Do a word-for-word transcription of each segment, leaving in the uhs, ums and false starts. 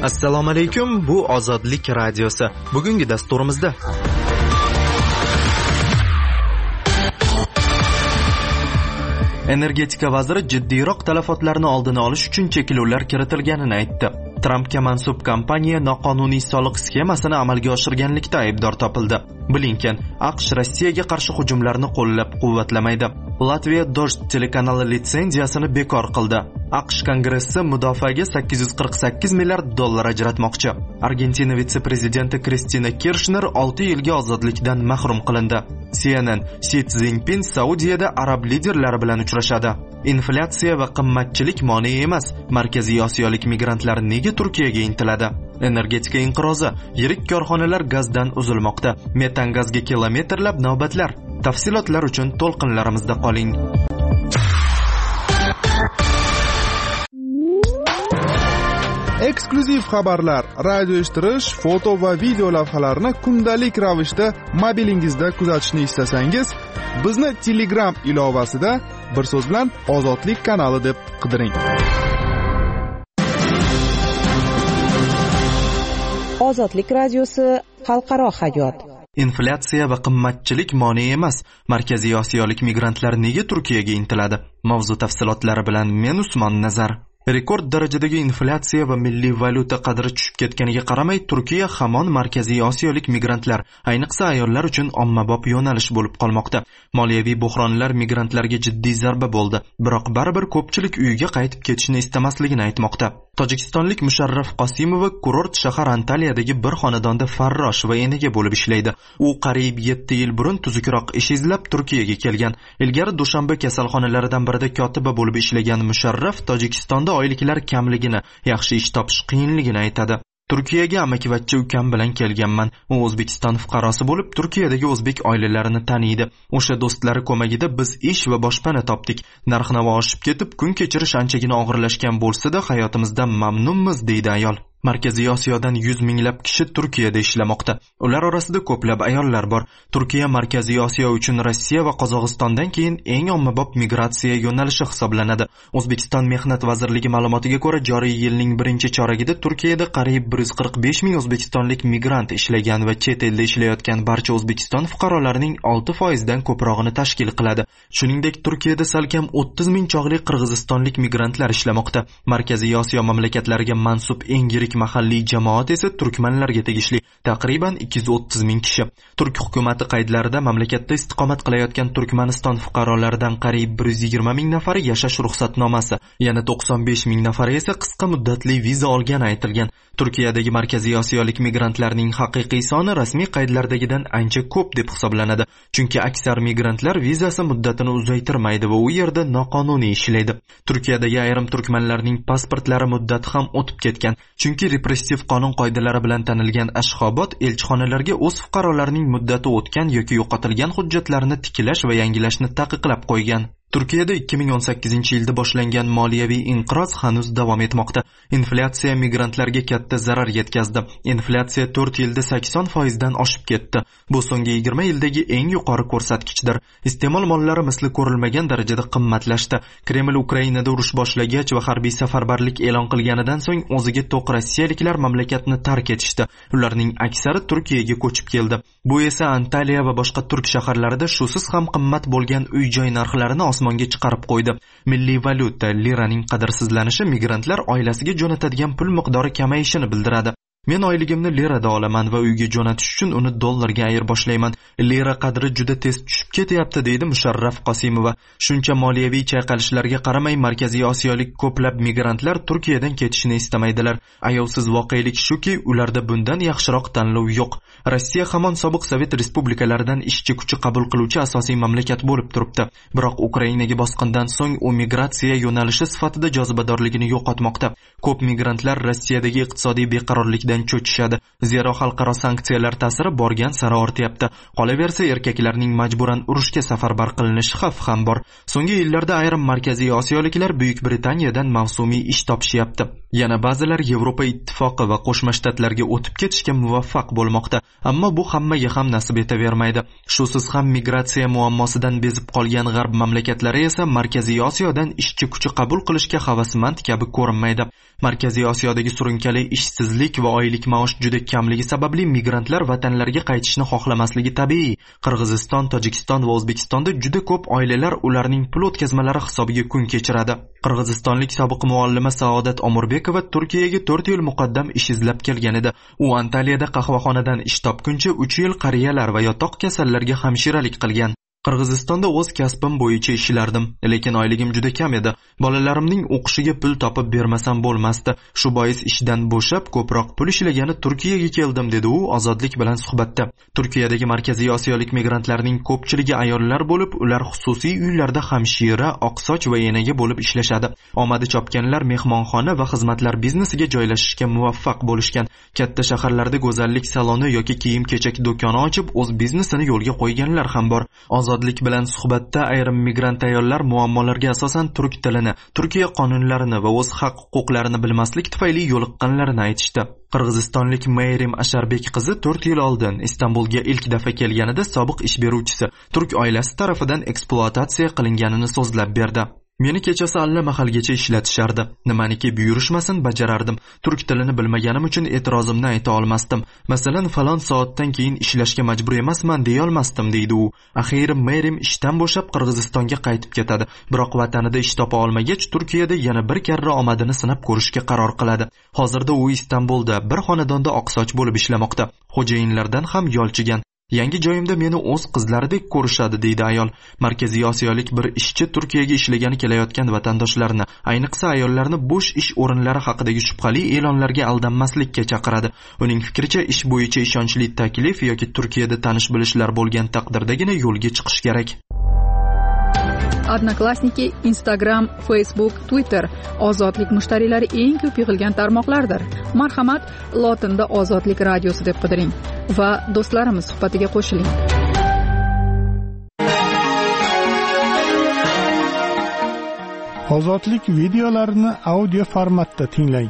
Assalomu alaykum, bu Ozodlik radiosi. Bugungi dasturimizda energetika vaziri jiddiyroq talafotlarni oldini olish uchun cheklovlar kiritilganini aytdi. Trampga mansub kompaniya noqonuniy soliq sxemasini amalga oshirganlikda aybdor topildi. Blinken AQSh Rossiyaga qarshi hujumlarni qo'llab-quvvatlamaydi. Latviya Dost telekanali litsenziyasini bekor qildi. AQSh Kongressi mudofaaga sakkiz yuz qirq sakkiz milliard dollar ajratmoqchi. Argentina vitse-prezidenti Kristina Kirchner olti yilga ozodlikdan mahrum qilindi. C N N Si Szinpin Saudiyada arab liderlari bilan uchrashadi. Inflyatsiya va qimmatchilik mane emas. Markaziy Osiyolik migrantlar nega Turkiyaga intiladi? Energetika inqirozi, yirik korxonalar gazdan uzilmoqda. Metan gazga kilometrlab navbatlar. Tafsilotlar uchun to'lqinlarimizda qoling. Eksklyuziv xabarlar, radio eshittirish, foto va video lavhalarni kundalik ravishda mobilingizda kuzatishni istasangiz, bizni Telegram ilovasida bir so'z bilan Ozodlik kanali deb qidiring. Ozodlik radiosi xalqaro hayot. Inflyatsiya va qimmatchilik mane emas. Markaziy Osiyolik migrantlar nega Turkiyaga intiladi? Mavzu tafsilotlari bilan men Usmon Nazar. Rekord darajadagi inflyatsiya va milliy valyuta qadri tushib ketganiga qaramay, Turkiya hamon Markaziy Osiyolik migrantlar, ayniqsa ayollar uchun ommabop yo'nalish bo'lib qolmoqda. Moliyaviy buhronlar migrantlarga jiddiy zarba bo'ldi, biroq baribir ko'pchilik uyiga qaytib ketishni istamasligini aytmoqda. Tojikistonlik Musharraf Qosimova kurort shahar Antaliyadagi bir xonadonda farrosh va enaga bo'lib ishlaydi. U qariyb yetti yil burun tuzukroq ish izlab Turkiyaga kelgan. Ilgari Dushanba kasalxonalaridan birida kotiba bo'lib ishlagan Musharraf Tojikistonda oyliklar kamligini, yaxshi ish topish qiyinligini aytadi. Turkiyaga amakivachcha ukam bilan kelganman. U O'zbekiston fuqarosi bo'lib, Turkiyadagi o'zbek oilalarini taniydi. O'sha do'stlari ko'magida biz ish va boshpana topdik. Narx-navo oshib ketib, kun kechirish anchagina og'irlashgan bo'lsa-da, hayotimizdan mamnunmiz, deydi ayol. Markaziy Osiyodan yuz minglab kishi Turkiyada ishlamoqda. Ular orasida ko'plab ayollar bor. Turkiya Markaziy Osiyo uchun Rossiya va Qozog'istondan keyin eng ommabop migratsiya yo'nalishi hisoblanadi. O'zbekiston Mehnat vazirligi ma'lumotiga ko'ra, joriy yilning birinchi choragida Turkiyada qariyb bir yuz qirq besh ming o'zbekistonlik migrant ishlagan va chet elda ishlayotgan barcha O'zbekiston fuqarolarining olti foiz dan ko'prog'ini tashkil qiladi. Shuningdek, Turkiyada salkam o'ttiz ming chog'li qirg'izistonlik migrantlar ishlamoqda. Markaziy Osiyo mamlakatlariga mansub eng yirik mahalliy jamoat esa turkmanlarga tegishli, taqriban ikki yuz o'ttiz ming kishi. Turk hukumati qaydlarida mamlakatda istiqomat qilayotgan Turkmaniston fuqarolaridan qariyb bir yuz yigirma ming nafari yashash ruxsatnomasi, yana to'qson besh ming nafari esa qisqa muddatli viza olgani aytilgan. Turkiyadagi Markaziy Osiyolik migrantlarning haqiqiy soni rasmiy qaydlardagidan ancha ko'p deb hisoblanadi, chunki aksar migrantlar vizasi muddatini uzaytirmaydi va u yerda noqonuniy ishlaydi. Turkiyadagi ayrim turkmanlarning pasportlari muddati ham o'tib ketgan, chunki repressiv qonun qoidalari bilan tanilgan Ashxobod elchixonalarga o'z fuqarolarining muddati o'tgan yoki yo'qotilgan hujjatlarini tiklash va yangilashni taqiqlab qo'ygan. Turkiyada ikki ming o'n sakkizinchi yilda boshlangan moliyaviy inqiroz hanuz davom etmoqda. Inflyatsiya migrantlarga katta zarar yetkazdi. Inflyatsiya to'rt yilda sakson foiz dan oshib ketdi. Bu so'nggi yigirma yildagi eng yuqori ko'rsatkichdir. Iste'mol mollari misli ko'rilmagan darajada qimmatlashdi. Kreml Ukrainada urush boshlagach va harbiy safarbarlik e'lon qilganidan so'ng o'ziga to'q rossiyaliklar mamlakatni tark etishdi. Ularning aksari Turkiyaga ko'chib keldi. Bu esa Antaliya va boshqa turk shaharlarida shusiz ham qimmat bo'lgan uy-joy narxlarini osmonga chiqarib qo'ydi. Milliy valyuta liraning qadrsizlanishi migrantlar oilasiga jo'natadigan pul miqdori kamayishini bildiradi. Men oyligimni lirada olaman va uyga jo'natish uchun uni dollarga ayirboshlayman. Lira qadri juda tez tushib ketyapti, deydi Musharraf Qosimova. Shuncha moliyaviy chayqalishlarga qaramay, Markaziy Osiyolik ko'plab migrantlar Turkiyadan ketishni istamaydilar. Ayovsiz voqelik shuki, ularda bundan yaxshiroq tanlov yo'q. Rossiya hamon sobiq Sovet respublikalaridan ishchi kuchi qabul qiluvchi asosiy mamlakat bo'lib turibdi. Biroq Ukrainaga bosqindan so'ng u migratsiya yo'nalishi sifatida jozibadorligini yo'qotmoqda. Ko'p migrantlar Rossiyadagi iqtisodiy beqarorlikdan o'limdan cho'chishadi. Zero xalqaro sanksiyalar ta'siri borgan sari ortyapti. Qolaversa, erkaklarning majburan urushga safarbar qilinishi xavfi ham bor. So'nggi yillarda ayrim markaziy osiyoliklar Buyuk Britaniyadan mavsumiy ish topishyapti. Yana ba'zilar Yevropa ittifoqi va Qo'shma Shtatlarga o'tib ketishga muvaffaq bo'lmoqda. Ammo bu hammaga ham nasib etavermaydi. Shusiz ham migratsiya muammosidan bezib qolgan g'arb mamlakatlari esa Markaziy Osiyodan ishchi kuchi qabul qilishga havasmand kabi ko'rinmaydi. Markaziy Osiyodagi surunkali ishsizlik va oylik maosh juda kamligi sababli migrantlar vatanlariga qaytishni xohlamasligi tabiiy. Qirg'iziston, Tojikiston va O'zbekistonda juda ko'p oilalar ularning pul o'tkazmalari hisobiga kun kechiradi. Qirg'izistonlik sobiq muallima Saodat Omurbekova Turkiyaga to'rt yil muqaddam ish izlab kelgan edi. U Antaliyada qahvaxonadan ish topguncha uch yil qariyalar va yotoq kasallarga hamshiralik qilgan. Qirg'izistonda o'z kasbim bo'yicha ishlardim, lekin oyligim juda kam edi. Bolalarimning o'qishiga pul topib bermasam bo'lmasdi. Shu bois ishdan bo'shab, ko'proq pul ishlagani Turkiyaga keldim, dedi u Ozodlik bilan suhbatda. Turkiyadagi markaziy osiyolik migrantlarning ko'pchiligi ayollar bo'lib, ular xususiy uylarda hamshira, oqsoch va enaga bo'lib ishlashadi. Omadi chopganlar mehmonxona va xizmatlar biznesiga joylashishga muvaffaq bo'lishgan. Katta shaharlarda go'zallik saloni yoki kiyim-kechak do'koni ochib, o'z biznesini yo'lga qo'yganlar ham bor. Ozodlik bilan suhbatda ayrim migrant ayollar muammolarga asosan turk tilini, Turkiya qonunlarini va o'z haq-huquqlarini bilmaslik tufayli yo'liqqanlarini aytishdi. Qirg'izistonlik Mayrim Asharbek qizi to'rt yil oldin Istanbulga ilk daf'a kelganida sobiq ish beruvchisi turk oilasi tarafidan ekspluatatsiya qilinganini so'zlab berdi. Meni kechasi alla mahalgacha ishlatishardi. Nimaniki buyurishmasin bajarardim. Turk tilini bilmaganim uchun e'tirozimni ayta olmasdim. Masalan, falon soatdan keyin ishlashga majbur emasman deya olmasdim, deydi u. Axiyri Merim ishdan bo'shab Qirg'izistonga qaytib ketadi. Biroq vatanida ish topa olmagach, Turkiyada yana bir karra omadini sinab ko'rishga qaror qiladi. Hozirda u Istanbulda bir xonadonda oqsoch bo'lib ishlamoqda. Xo'jayinlardan ham yolchigan. Yangi joyimda meni o'z qizlaridek ko'rishadi, deydi ayol. Markaziy Osiyolik bir ishchi Turkiyaga ishlagani kelayotgan vatandoshlarni, ayniqsa ayollarni bo'sh ish o'rinlari haqidagi shubhali e'lonlarga aldanmaslikka chaqiradi. Uning fikricha, ish bo'yicha ishonchli taklif yoki Turkiyada tanish-bilishlar bo'lgan taqdirdagina yo'lga chiqish kerak. Odnoklassniki, Instagram, Facebook, Twitter ozodlik mushtariylari eng ko'p yig'ilgan tarmoqlardir. Marhamat, lotinda Ozodlik radiosi deb qidiring va do'stlarimiz suhbatiga qo'shiling. Ozodlik videolarini audio formatda tinglang.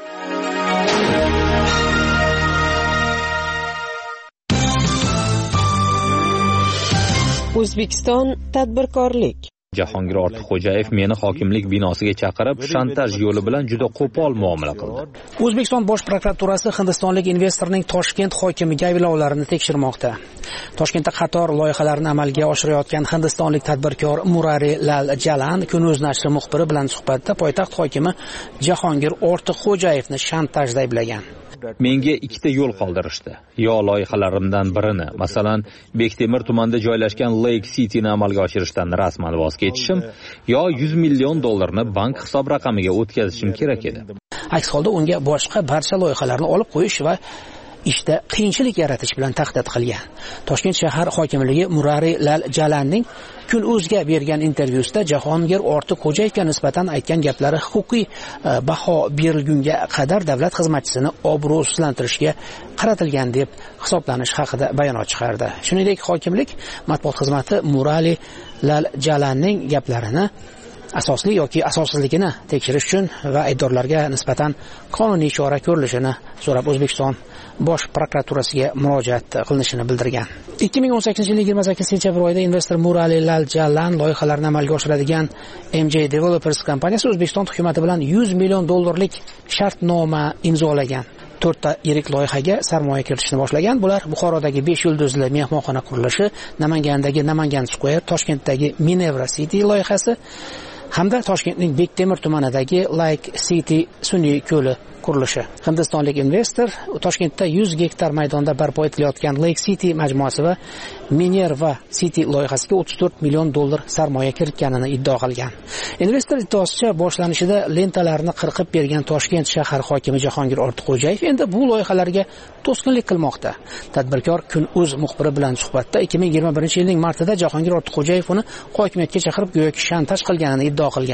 O'zbekiston tadbirkorlik. Jahongir Ortiqxo'jayev meni hokimlik binosiga chaqirib, shantaj yo'li bilan juda qo'pol muomala qildi. O'zbekiston bosh prokuraturasi hindistonlik investorning Toshkent hokimiga ayblovlarini tekshirmoqda. Toshkentda qator loyihalarni amalga oshirayotgan hindistonlik tadbirkor Murari Lal Jalan Kunuz nashri muxbiri bilan suhbatda poytaxt hokimi Jahongir Ortiqxo'jayevni shantajda ayblagan. Menga ikkita yo'l qoldirishdi. Yo loyihalarimdan birini, masalan, Bektemir tumanida joylashgan Lake City'ni amalga oshirishdan rasman voz kechishim, yo yuz million dollarni bank hisob raqamiga o'tkazishim kerak edi. Aks holda unga boshqa barcha loyihalarni olib qo'yish va ishda qiyinchilik yaratish bilan tahdid qilgan. Toshkent shahar hokimligi Murari Lal Jalanning Kun.uzga bergan intervyusida Jahongir Ortiqxo'jayevga nisbatan aytgan gaplari huquqiy baho berilgunga qadar davlat xizmatchisini obro'sizlantirishga qaratilgan deb hisoblanish haqida bayonot chiqardi. Shuningdek, hokimlik matbuot xizmati Murari Lal Jalanning gaplarini asosli yoki asossizligini tekshirish uchun va aybdorlarga nisbatan qonuniy chora ko'rilishini so'rab O'zbekiston bosh prokuraturasiga murojaat qilinishini bildirgan. ikki ming o'n sakkizinchi yilning yigirma sakkizinchi sentyabr oyida investor Murali Lal Jalan loyihalarini amalga oshiradigan M J Developers kompaniyasi O'zbekiston hukumati bilan yuz million dollarlik shartnoma imzolagan. to'rtta yirik loyihaga sarmoya kiritishni boshlagan. Bular Buxorodagi besh yulduzli mehmonxona qurilishi, Namangandagi Namangan Square, Toshkentdagi Minevra City loyihasi hamda Toshkentning Bektemir tumanidagi Lake City sun'iy ko'li qurilishi. Hindistonlik investor Toshkentda yuz gektar maydonda barpo etilayotgan Lake City majmuasi va Minerva City loyihasiga o'ttiz to'rt million dollar sarmoya kiritganini iddao qilgan. Investor iddaosicha boshlanishida lentalarni qirqib bergan Toshkent shahar hokimi Jahongir Ortiqxo'jayev endi bu loyihalarga to'sqinlik qilmoqda. Tadbirkor Kun.uz muxbiri bilan suhbatda ikki ming yigirma birinchi yilning martida Jahongir Ortiqxo'jayev uni hokimiyatga chaqirib go'yoki shantaj qilganini iddao qilgan.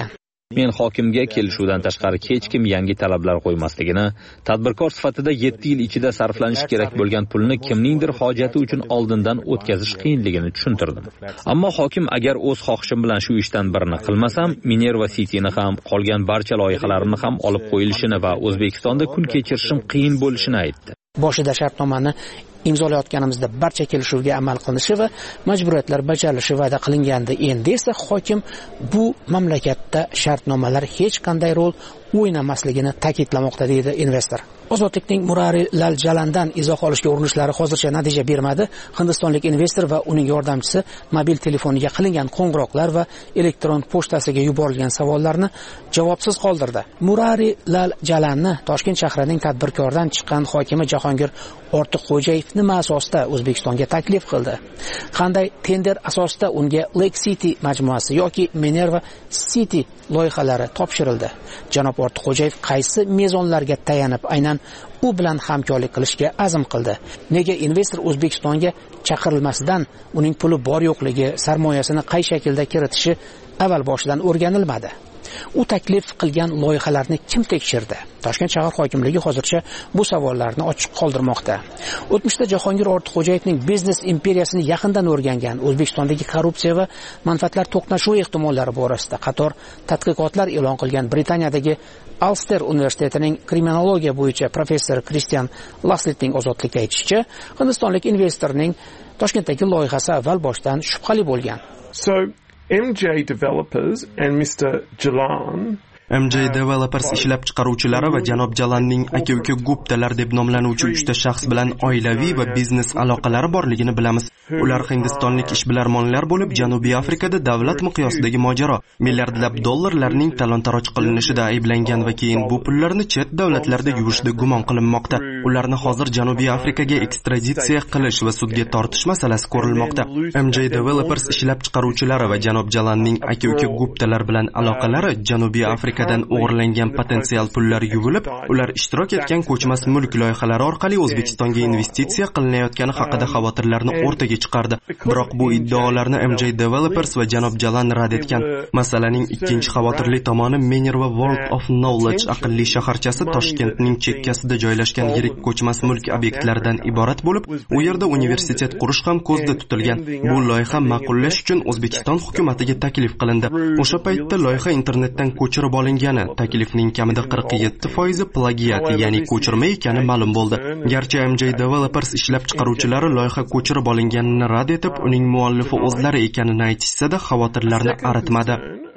Men hokimga kelishuvdan tashqari hech kim yangi talablar qo'ymasligini, tadbirkor sifatida yetti yil ichida sarflanishi kerak bo'lgan pulni kimningdir hojati uchun oldindan o'tkazish qiyinligini tushuntirdim. Ammo hokim agar o'z xohishim bilan shu ishdan birini qilmasam, Minerva City'ni ham, qolgan barcha loyihalarimni ham olib qo'yilishini va O'zbekistonda kun kechirishim qiyin bo'lishini aytdi. Boshida shartnomani imzolayotganimizda barcha kelishuvga amal qilinishi va majburiyatlar bajarilishi va'da qilingandi. Endi esa hokim bu mamlakatda shartnomalar hech qanday rol o'ynamasligini ta'kidlamoqda, deydi investor. Ozodlikning Murari Lal Jalandan izoh olishga urinishlari hozircha natija bermadi. Hindistonlik investor va uning yordamchisi mobil telefoniga qilingan qo'ng'iroqlar va elektron pochtasiga yuborilgan savollarni javobsiz qoldirdi. Murari Lal Jalanni Toshkent shahrining tadbirkordan chiqqan hokimi Jahongir Ortiqxo'jayev nima asosda O'zbekistonga taklif qildi? Qanday tender asosida unga Lake City majmuasi yoki Minerva City loyihalari topshirildi? Janob Ortiqxo'jayev qaysi mezonlarga tayanib aynan u bilan hamkorlik qilishga azm qildi? Nega investor O'zbekistonga chaqirilmasidan uning puli bor yo'qligi, sarmoyasini qay shaklda kiritishi avval boshidan o'rganilmadi? U taklif qilgan loyihalarni kim tekshirdi? Toshkent shahar hokimligi hozircha bu savollarni ochiq qoldirmoqda. O'tmishda Jahongir Ortiqxo'jayevning biznes imperiyasini yaqindan o'rgangan, O'zbekistondagi korrupsiya va manfaatlar to'qnashuvi ehtimollari borasida qator tadqiqotlar e'lon qilgan Britaniyadagi Ulster universitetining kriminologiya bo'yicha professor Kristian Lasletning ozodlikda aytishicha, hindistonlik investorning Toshkentdagi loyihasi avval boshdan shubhali bo'lgan. So M J Developers and Mister Jalan M J Developers ishlab chiqaruvchilari va janob Jalanning aka-uka Guptalar deb nomlanuvchi uchta shaxs bilan oilaviy va biznes aloqalari borligini bilamiz. Ular hindistonlik ishbilarmonlar bo'lib, Janubiy Afrikada davlat miqyosidagi mojaro, milliardlab dollarlarning talon-taroj qilinishida ayblangan va keyin bu pullarni chet davlatlarda yuvishda gumon qilinmoqda. Ularni hozir Janubiy Afrikaga ekstraditsiya qilish va sudga tortish masalasi ko'rilmoqda. M J Developers ishlab chiqaruvchilari va janob Jalanning aka-uka Guptalar bilan aloqalari Janubiy Afrika dan o'g'irlangan potensial pullar yuvilib, ular ishtirok etgan ko'chmas mulk loyihalari orqali O'zbekistonga investitsiya qilinayotgani haqida xavotirlarni o'rtaga chiqardi. Biroq bu iddaolarni M J Developers va janob Jalan rad etgan. Masalaning ikkinchi xavotirli tomoni Minerva World of Knowledge aqlli shaharchasi Toshkentning chekkasida joylashgan yirik ko'chmas mulk obyektlaridan iborat bo'lib, u yerda universitet qurish ham ko'zda tutilgan. Bu loyiha ma'qullash uchun O'zbekiston hukumatiga taklif qilindi. O'sha paytda loyiha internetdan ko'chirib olingani, taklifning kamida qirq yetti foizi plagiat, ya'ni ko'chirma ekani ma'lum bo'ldi. Garchi M J Developers ishlab chiqaruvchilari loyiha ko'chirib olinganini rad etib, uning muallifi o'zlari ekanini aytishsa-da, xavotirlarni aritmadi.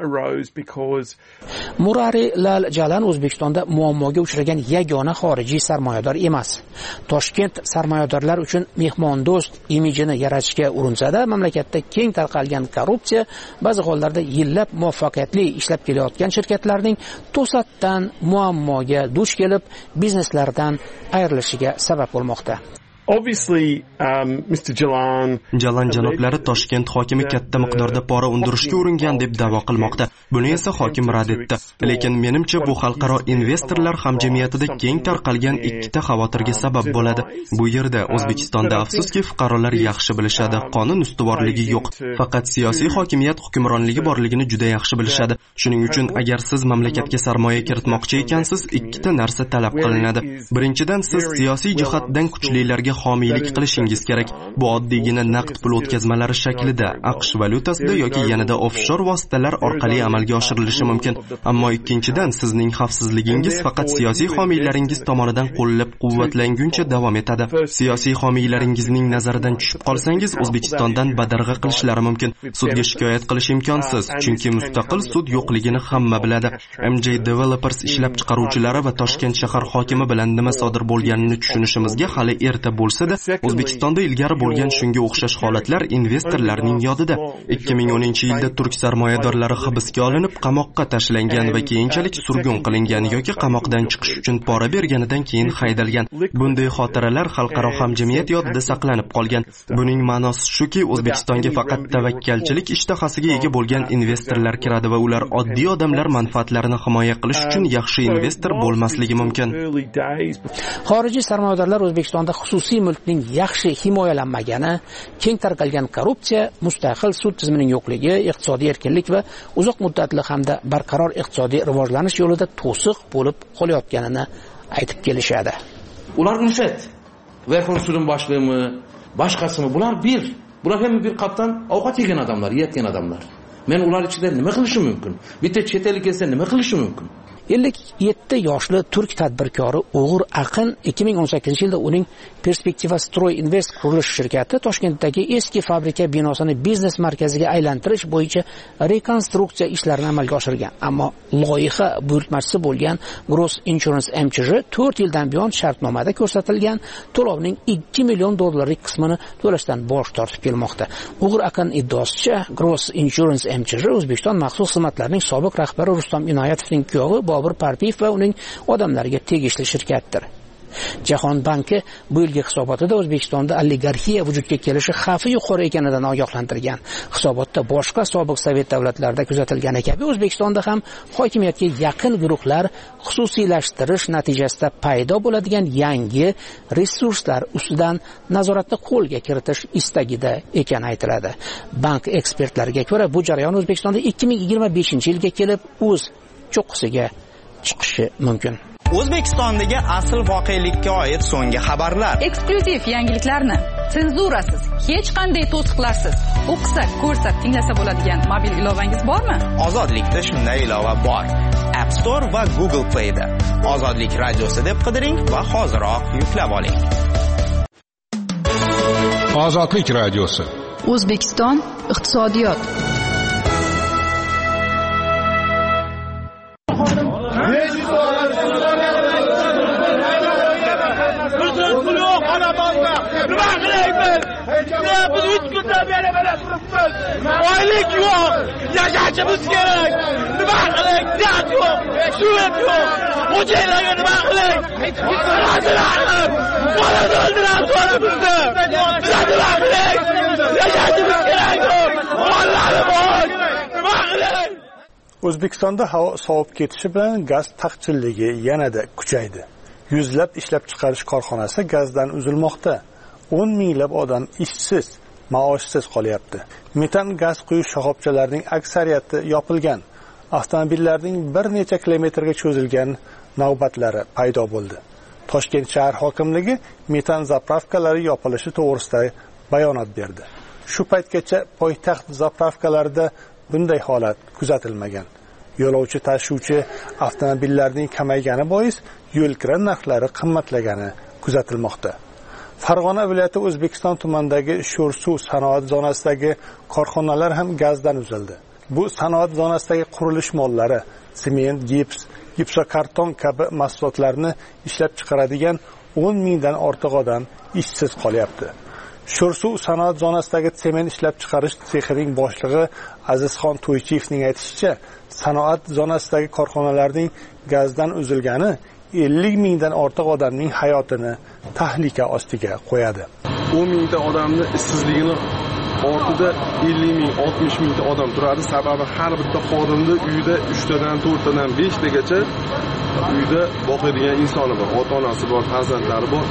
Murari Lal Jalan O'zbekistonda muammoga uchragan yagona xorijiy sarmoyador emas. Toshkent sarmoyadorlar uchun mehmondo'st imijini yaratishga urinsa-da, mamlakatda keng tarqalgan korrupsiya ba'zi hollarda yillab muvaffaqiyatli ishlab kelayotgan shirkatlarning to'satdan muammoga duch kelib, bizneslaridan ayrilishiga sabab bo'lmoqda. Obviously, um, Mister Jalan Jalan janoblari Toshkent hokimi katta miqdorda pora undirishga uringan deb da'vo qilmoqda. Buni esa hokim rad etdi. Lekin menimcha bu xalqaro investorlar hamjamiyatida keng tarqalgan ikkita xavotirga sabab bo'ladi. Bu yerda O'zbekistonda afsuski fuqarolar yaxshi bilishadi, qonun ustuvorligi yo'q. Faqat siyosiy hokimiyat hukmronligi borligini juda yaxshi bilishadi. Shuning uchun agar siz mamlakatga sarmoya kiritmoqchi ekansiz, ikkita narsa talab qilinadi. Birinchidan, siz siyosiy jihatdan kuchlilarga homiylik qilishingiz kerak. Bu oddiygina naqd pul o'tkazmalari shaklida, AQSh valyutasida yoki yanada offshore vositalar orqali amalga oshirilishi mumkin. Ammo ikkinchidan, sizning xavfsizligingiz faqat siyosiy homiylaringiz tomonidan qo'llab-quvvatlanguncha davom etadi. Siyosiy homiylaringizning nazaridan tushib qolsangiz, O'zbekistondan badarg'a qilishlari mumkin. Sudga shikoyat qilish imkonsiz, chunki mustaqil sud yo'qligini hamma biladi. M J Developers ishlab chiqaruvchilari va Toshkent shahar hokimi bilan nima sodir bo'lganini tushunishimizga hali erta bo'lsa-da, O'zbekistonda ilgari bo'lgan shunga o'xshash holatlar investorlarning yodida. ikki ming o'ninchi yilda turk sarmoyadorlari hibsga olinib, qamoqqa tashlangan va keyinchalik surgun qilingan yoki qamoqdan chiqish uchun pora berganidan keyin haydalgan. Bunday xotiralar xalqaro hamjamiyat yodida saqlanib qolgan. Buning ma'nosi shuki, O'zbekistonga faqat tavakkalchilik ishtahasiga ega bo'lgan investorlar kiradi va ular oddiy odamlar manfaatlarini himoya qilish uchun yaxshi investor bo'lmasligi mumkin. Xorijiy sarmoyadorlar O'zbekistonda xususiy xususiy mulkning yaxshi himoyalanmagani, keng tarqalgan korrupsiya, mustaqil sud tizimining yo'qligi, iqtisodiy erkinlik va uzoq muddatli hamda barqaror iqtisodiy rivojlanish yo'lida to'siq bo'lib qolayotganini aytib kelishadi. Ular ülfet. Verxon sudun başlığımı, başkasımı bular bir. Bular hem bir kaptan avukat yegen adamlar, yetken adamlar. Men ular içinde nima qilishim mumkin? Bitta chet ellik kelsa nima qilishim mumkin? ellik yetti yoshli turk tadbirkori O'g'ir Aqin ikki ming o'n sakkizinchi yilda uning Perspektiva Stroy Invest qurilish shirkati Toshkentdagi eski fabrika binosini biznes markaziga aylantirish bo'yicha rekonstruksiya ishlarini amalga oshirgan. Ammo loyiha buyurtmachisi bo'lgan Gross Insurance M C J to'rt yildan buyon shartnomada ko'rsatilgan to'lovning ikki million dollarlik qismini to'lashdan bosh tortib kelmoqda. O'g'ir Aqin iddaosicha Gross Insurance M C J O'zbekiston maxsus xizmatlarining sobiq rahbari Rustam Inoyatovning kuyovi Bobur Parpiyev va uning odamlariga tegishli shirkatdir. Jahon banki bu yilgi hisobotida O'zbekistonda oligarxiya vujudga kelishi xavfi yuqori ekanidan ogohlantirgan. Hisobotda boshqa sobiq sovet davlatlarida kuzatilgani kabi O'zbekistonda ham hokimiyatga yaqin guruhlar xususiylashtirish natijasida paydo bo'ladigan yangi resurslar ustidan nazoratni qo'lga kiritish istagida ekani aytiladi. Bank ekspertlariga ko'ra, bu jarayon O'zbekistonda ikki ming yigirma beshinchi yilga kelib o'z cho'qqisiga chiqishi mumkin. O'zbekistondagi asl voqelikka oid so'nggi xabarlar, eksklyuziv yangiliklarni senzurasiz, hech qanday to'siqlarsiz o'qisa, ko'rsa, tinglasa bo'ladigan mobil ilovangiz bormi? Ozodlikda shunday ilova bor. App Store va Google Play da. Ozodlik radiosi deb qidiring va hoziroq yuklab oling. Ozodlik radiosi. O'zbekiston iqtisodiyot. Biz üç günden beri böyle turibmiz. Oylik yo'q, yashashimiz kerak. Nima qiling? Gaz yo'q, suv yo'q. Xo'jaylarga nima qiling? Razılarlar. Bolani o'ldiradi bizni. Nima qiling? Yashashimiz kerak. Bollarimiz bor. Nima qiling? O'zbekistonda havo sovib ketishi bilan gaz taqchilligi yanada kuchaydi. Yuzlab ishlab chiqarish korxonasi gazdan uzilmoqda. o'n minglab odam ishsiz, maoshsiz qolyapti. Metan gaz quyish shoxobchalarining aksariyati yopilgan. Avtomobillarning bir necha kilometrga cho'zilgan navbatlari paydo bo'ldi. Toshkent shahar hokimligi metan zapravkalari yopilishi to'g'risida bayonot berdi. Shu paytgacha poytaxt zapravkalarida bunday holat kuzatilmagan. Yo'lovchi tashuvchi avtomobillarning kamaygani bois yo'l kira narxlari qimmatlagani kuzatilmoqda. Farg'ona viloyati O'zbekiston tumanidagi Sho'rsuv sanoat zonasidagi korxonalar ham gazdan uzildi. Bu sanoat zonasidagi qurilish mollari, sement, gips, gipsokarton kabi mahsulotlarni ishlab chiqaradigan o'n mingdan ortiq odam ishsiz qolyapti. Sho'rsuv sanoat zonasidagi sement ishlab chiqarish sexining boshlig'i Azizxon To'ychiyevning aytishicha, sanoat zonasidagi korxonalarning gazdan uzilgani ellik mingdan ortiq odamning hayotini tahlika ostiga qo'yadi. o'n mingta odamni ishsizligini ortida ellik ming, oltmish mingta odam turadi. Sababi har bitta xodimni uyida uchtadan, to'rttadan, beshtagacha uyda boqadigan insoni bor, ota-onasi bor, farzandlari bor.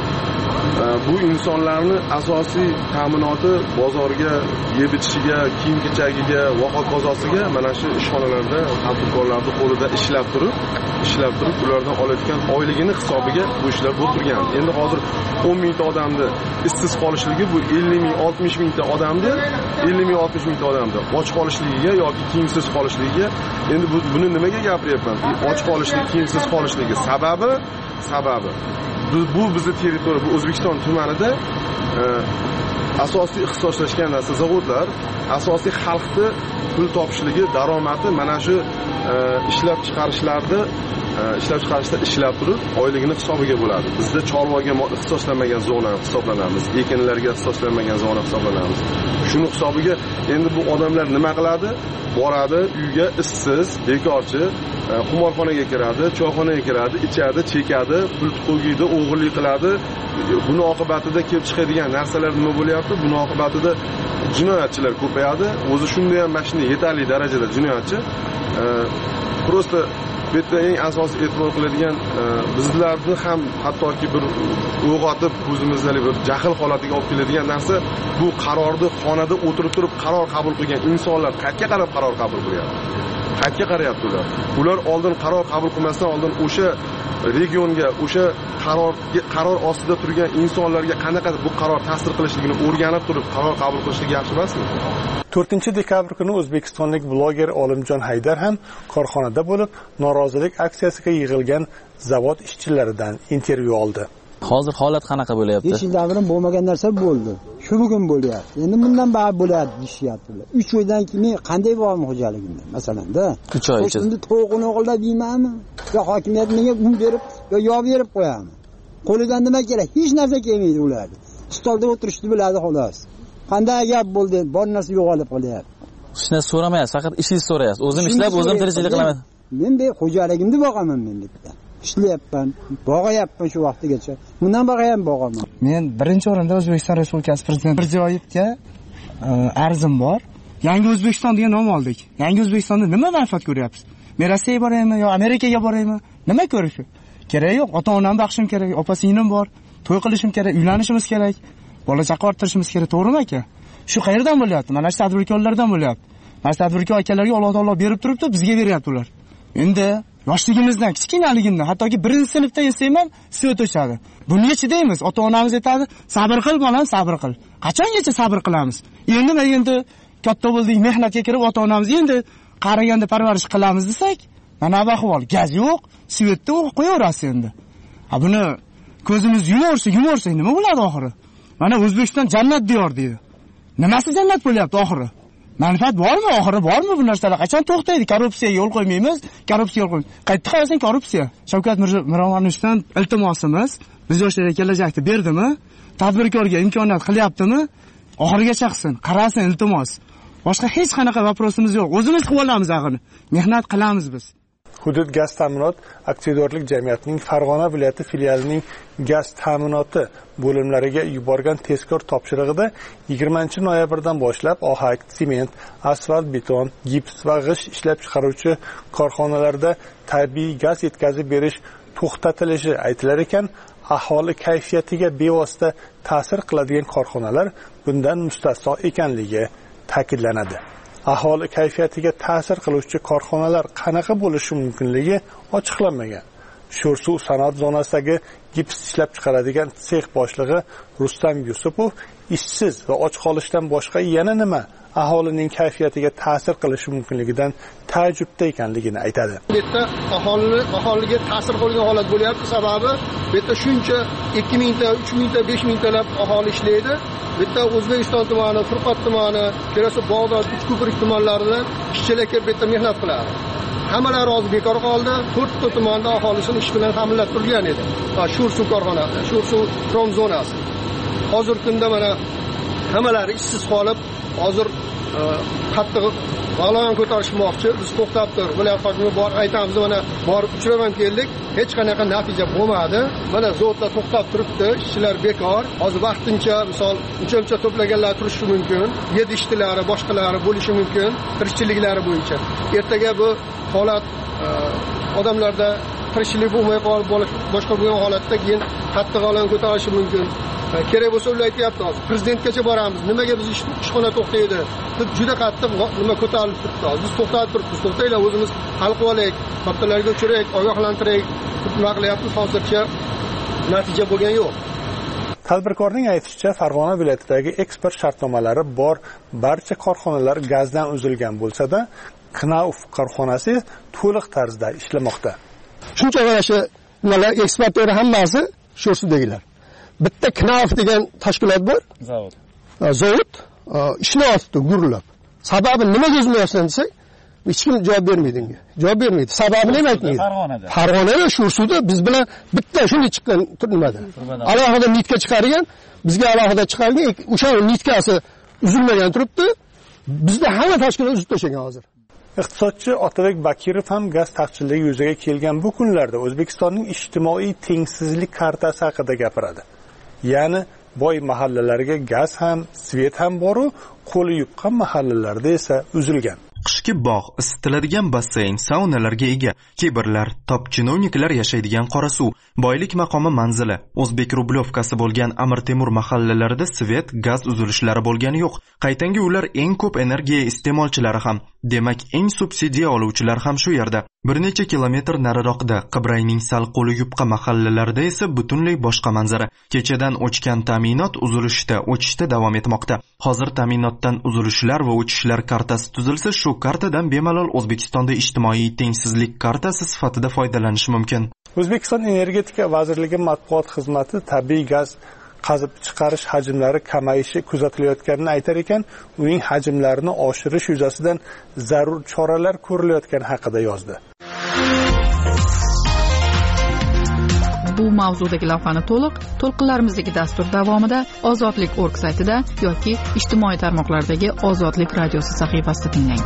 Bu insonlarni asosiy ta'minoti bozorga, yeb-ichishiga, kiyim-kechagiga va hokozosiga mana shu ishxonalarda tadbirkorlarning qo'lida ishlab turib, ishlab turib ulardan olayotgan oyligini hisobiga bu ishlar bo'lib turgan. Endi hozir o'n mingta odamni ishsiz qolishligi bu ellik ming, oltmish mingta odamni, ellik ming, oltmish mingta odamni och qolishligiga yoki kiyimsiz qolishligiga. Endi bu buni nimaga gapiryapman? Och qolishlik, kiyimsiz qolishligi sababi, sababi bu bizning territoriya, bu O'zbekiston tumanida e, asosiy ixtisoslashgan narsa zavodlar, asosiy xalqni pul topishligi, daromadi mana shu e, ishlab chiqarishlarda e, ishlab chiqarishda ishlab turib oyligini hisobiga bo'ladi. Bizda chorvaga ixtisoslanmagan zona hisoblanamiz, ekinlarga ixtisoslanmagan zona hisoblanamiz. Shuni hisobiga endi bu odamlar nima qiladi? Boradi uyga ishsiz, bekorchi, qumorxonaga kiradi, choyxonaga kiradi, ichadi, chekadi, pul qo'yadi, o'g'irlik qiladi. Buni oqibatida kelib chiqadigan narsalar nima bo'lyapti? Buni oqibatida jinoyatchilar ko'payadi. O'zi shunday ham mashina yetarli darajada jinoyatchi. Prosta bu yerda eng asosiy e'tibor qiladigan bizlarni ham hattoki bir uyg'otib o'zimizda bir jahl holatiga olib keladigan narsa bu qarorni xonada o'tirib turib qaror qabul qilgan insonlar qayerga qarab qaror qabul qilyapti, qayerga qarayapti ular. Ular oldin qaror qabul qilmasdan oldin o'sha regionga, o'sha qaror qaror ostida turgan insonlarga qanaqa bu qaror ta'sir qilishligini o'rganib turib qaror qabul qilishlik yaxshi emasmi? to'rtinchi dekabr kuni o'zbekistonlik bloger Olimjon Haydar ham korxonada bo'lib, norozilik aksiyasiga yig'ilgan zavod ishchilaridan intervyu oldi. Hozir holat qanaqa bo'lyapti? besh yildan beri bo'lmagan narsa bo'ldi. Shu bugun bo'lyapti. Endi bundan bari bo'lyapti deyishyapti. uch oydan keyin qanday bormi xo'jaligimda? Masalan-da, uch oy ichida. Endi to'g'rini o'g'ilda deymanmi? Yo hokimiyat menga un berib, yo yo'q berib qo'yami? Qo'lidan nima kerak? Hech narsa kelmaydi ularga. Stolda o'tirishni biladi xolos. Qanday gap bo'ldi? Bor narsa yo'qolib qolyapti. Hech narsa so'ramayapsiz, faqat ishingizni so'rayapsiz. O'zim ishlab, o'zim tirikchilik qilaman. Men be xo'jaligimni boqaman men bitta. Ishlayapman, bog'ayapman shu vaqtgacha. Bundan bog'ay ham bog'aman. Men birinchi o'rinda O'zbekiston Respublikasi prezidenti Mirziyoyevga arzim bor. Yangi O'zbekiston degan nom oldik. Yangi O'zbekistonda nima manfaat ko'ryapsiz? Men Rossiyaga boraymi yo Amerikaga boraymi? Nima ko'rish kerak? Yo'q, ota-onamni boqishim kerak, opa-singlim bor, to'y qilishim kerak, uylanishimiz kerak, bola chaqa orttirishimiz kerak, to'g'rimi aka? Shu qayerdan bo'lyapti? Mana shu tadbirkorlardan bo'lyapti. Mana tadbirkor akalarga Alloh taolo berib turibdi, bizga beryapti ular. Endi yoshligimizdan, kichkinaligimdan, hattoki birinchi sinfda yesam ham sut o'chadi. Bunga chidaymiz. Ota-onamiz aytadi, sabr qil bolam, sabr qil. Qachongacha sabr qilamiz? Endi men endi katta bo'ldik, mehnatga kirib ota-onamiz endi qaraganda parvarish qilamiz desak, mana bu ahvol. Gaz yo'q, svetda qo'yaverasiz endi. Ha buni ko'zimiz yumaversa, yumaversa nima bo'ladi oxiri? Mana O'zbekiston jannat diyor deydi. Nimasi jannat bo'lyapti oxiri? Manfaat bormi? Oxiri bormi bu narsalar? Qachon to'xtaydi? Korrupsiyaga yo'l qo'ymaymiz. Korrupsiya yo'l qo'ymaymiz. Qayerda qolasan korrupsiya? Shavkat Miromonovdan iltimosimiz, biz yoshlarga kelajakni berdimi? Tadbirkorga imkoniyat qilyaptimi? Oxirigacha qilsin, qarasin iltimos. Boshqa hech qanaqa vaprosimiz yo'q. O'zimiz qilib olamiz axir. Mehnat qilamiz biz. Hudud gaz ta'minot aksiyadorlik jamiyatining Farg'ona viloyati filialining gaz ta'minoti bo'limlariga yuborgan tezkor topshirig'ida yigirmanchi noyabrdan boshlab ohak, sement, asfalt, beton, gips va g'isht ishlab chiqaruvchi korxonalarda tabiiy gaz yetkazib berish to'xtatilishi aytilar ekan, aholi kayfiyatiga bevosita ta'sir qiladigan korxonalar bundan mustasno ekanligi ta'kidlanadi. Aholi kayfiyatiga ta'sir qiluvchi korxonalar qanaqa bo'lishi mumkinligi ochiqlanmagan. Sho'rsuv sanoat zonasidagi gips ishlab chiqaradigan sex boshlig'i Rustam Yusupov ishsiz va och qolishdan boshqa yana nima aholining kayfiyatiga ta'sir qilishi mumkinligidan taajjubda ekanligini aytadi. Bu yerda aholi aholiga ta'sir qilgan holat bo'lyapti. Sababi bu yerda shuncha ikki mingta, uch mingta, besh mingtalab aholi ishlaydi. Bu yerda O'zbekiston tumani, Furqat tumani, kelasi Bog'dod, Uchko'prik tumanlaridan ishchilar kelib bu yerda mehnat qiladi. Hammalari hozir bekor qoldi. to'rtta tumanda aholisini ish bilan ta'minlab turgan edi. Ha, Sho'rsuv korxonasi, Sho'rsuv prom zonasi. Hozirgi kunda mana hammalari ishsiz qolib, hozir qattiq g'alayon ko'tarishmoqchi. Biz to'xtab tur, viloyat hokimi bor aytamiz, mana borib uchrab ham keldik. Hech qanaqa natija bo'lmadi. Mana zo'rda to'xtab turibdi, ishchilar bekor. Hozir vaqtincha, misol, uncha-uncha to'plaganlar turishi mumkin. Yedi ishchilari, boshqalari bo'lishi mumkin, tirikchiliklari bo'yicha. Ertaga bu holat odamlarda tirikchilik bo'lmay qolib, boshqa bo'lgan holatda keyin qattiq g'alayon ko'tarishi mumkin. Kerak bo'lsa ular aytayapti, hozir prezidentgacha boramiz. Nimaga biz ishxona to'xtaydi? Deb juda qattiq nima ko'tarilib turibdi. Biz to'xtatib turibmiz. To'xtaylar, o'zimiz hal qilib olaylik, kattalarga uchiraylik, ogohlantiraylik. Nima qilyapmiz? Hozircha natija bo'lgan yo'q. Tadbirkorning aytishicha, Farg'ona viloyatidagi eksport shartnomalari bor barcha korxonalar gazdan uzilgan bo'lsa-da, Knauf korxonasi to'liq tarzda ishlamoqda. Shuncha mana shu nimalar eksportyorlar hammasi Sho'rsudagilar. Bitta Knauf degan tashkilot bor. Zavod. Zavod ishlayapti gurullab. Sababi nimaga uzmayapsan desak, hech kim javob bermaydi unga. Javob bermaydi. Sababini ham aytmaydi. Farg'onada. Farg'onada Sho'rsuda biz bilan bitta shunday chiqqan nimada. Alohida nitka chiqargan, bizga alohida chiqargan, o'sha nitkasi uzilmagan turibdi. Bizda hamma tashkilot uzib tashlagan hozir. Iqtisodchi Otabek Bakirov ham gaz taqchilligi yuzaga kelgan bu kunlarda O'zbekistonning ijtimoiy tengsizlik kartasi haqida gapiradi. Ya'ni boy mahallalarga gaz ham, svet ham bor-u, qo'li yuqqan mahallalarda esa uzilgan. Qish qishki bog', isitiladigan basseyn, saunalarga ega. Kiberlar, top chinovniklar yashaydigan qora suv, boylik maqomi manzili. O'zbek rublyovkasi bo'lgan Amir Temur mahallalarida svet, gaz uzilishlari bo'lgani yo'q. Qaytangi ular eng ko'p energiya iste'molchilari ham. Demak, eng subsidiya oluvchilar ham shu yerda. Bir necha kilometr nariroqda Qibrayning sal qo'li yupqa mahallalarida esa butunlay boshqa manzara. Kechadan o'chgan ta'minot uzilishda, o'chishda davom etmoqda. Hozir ta'minotdan uzilishlar va o'chishlar kartasi tuzilsa, shu kartadan bemalol O'zbekistonda ijtimoiy tengsizlik kartasi sifatida foydalanish mumkin. O'zbekiston Energetika vazirligi matbuot xizmati tabiiy gaz qazib chiqarish hajmlari kamayishi kuzatilayotganini aytar ekan, uning hajmlarini oshirish yuzasidan zarur choralar ko'rilayotgani haqida yozdi. Bu mavzudagi lavhani to'liq to'lqinlarimizdagi dastur davomida ozodlik org saytida yoki ijtimoiy tarmoqlardagi Ozodlik radiosi sahifasida tinglang.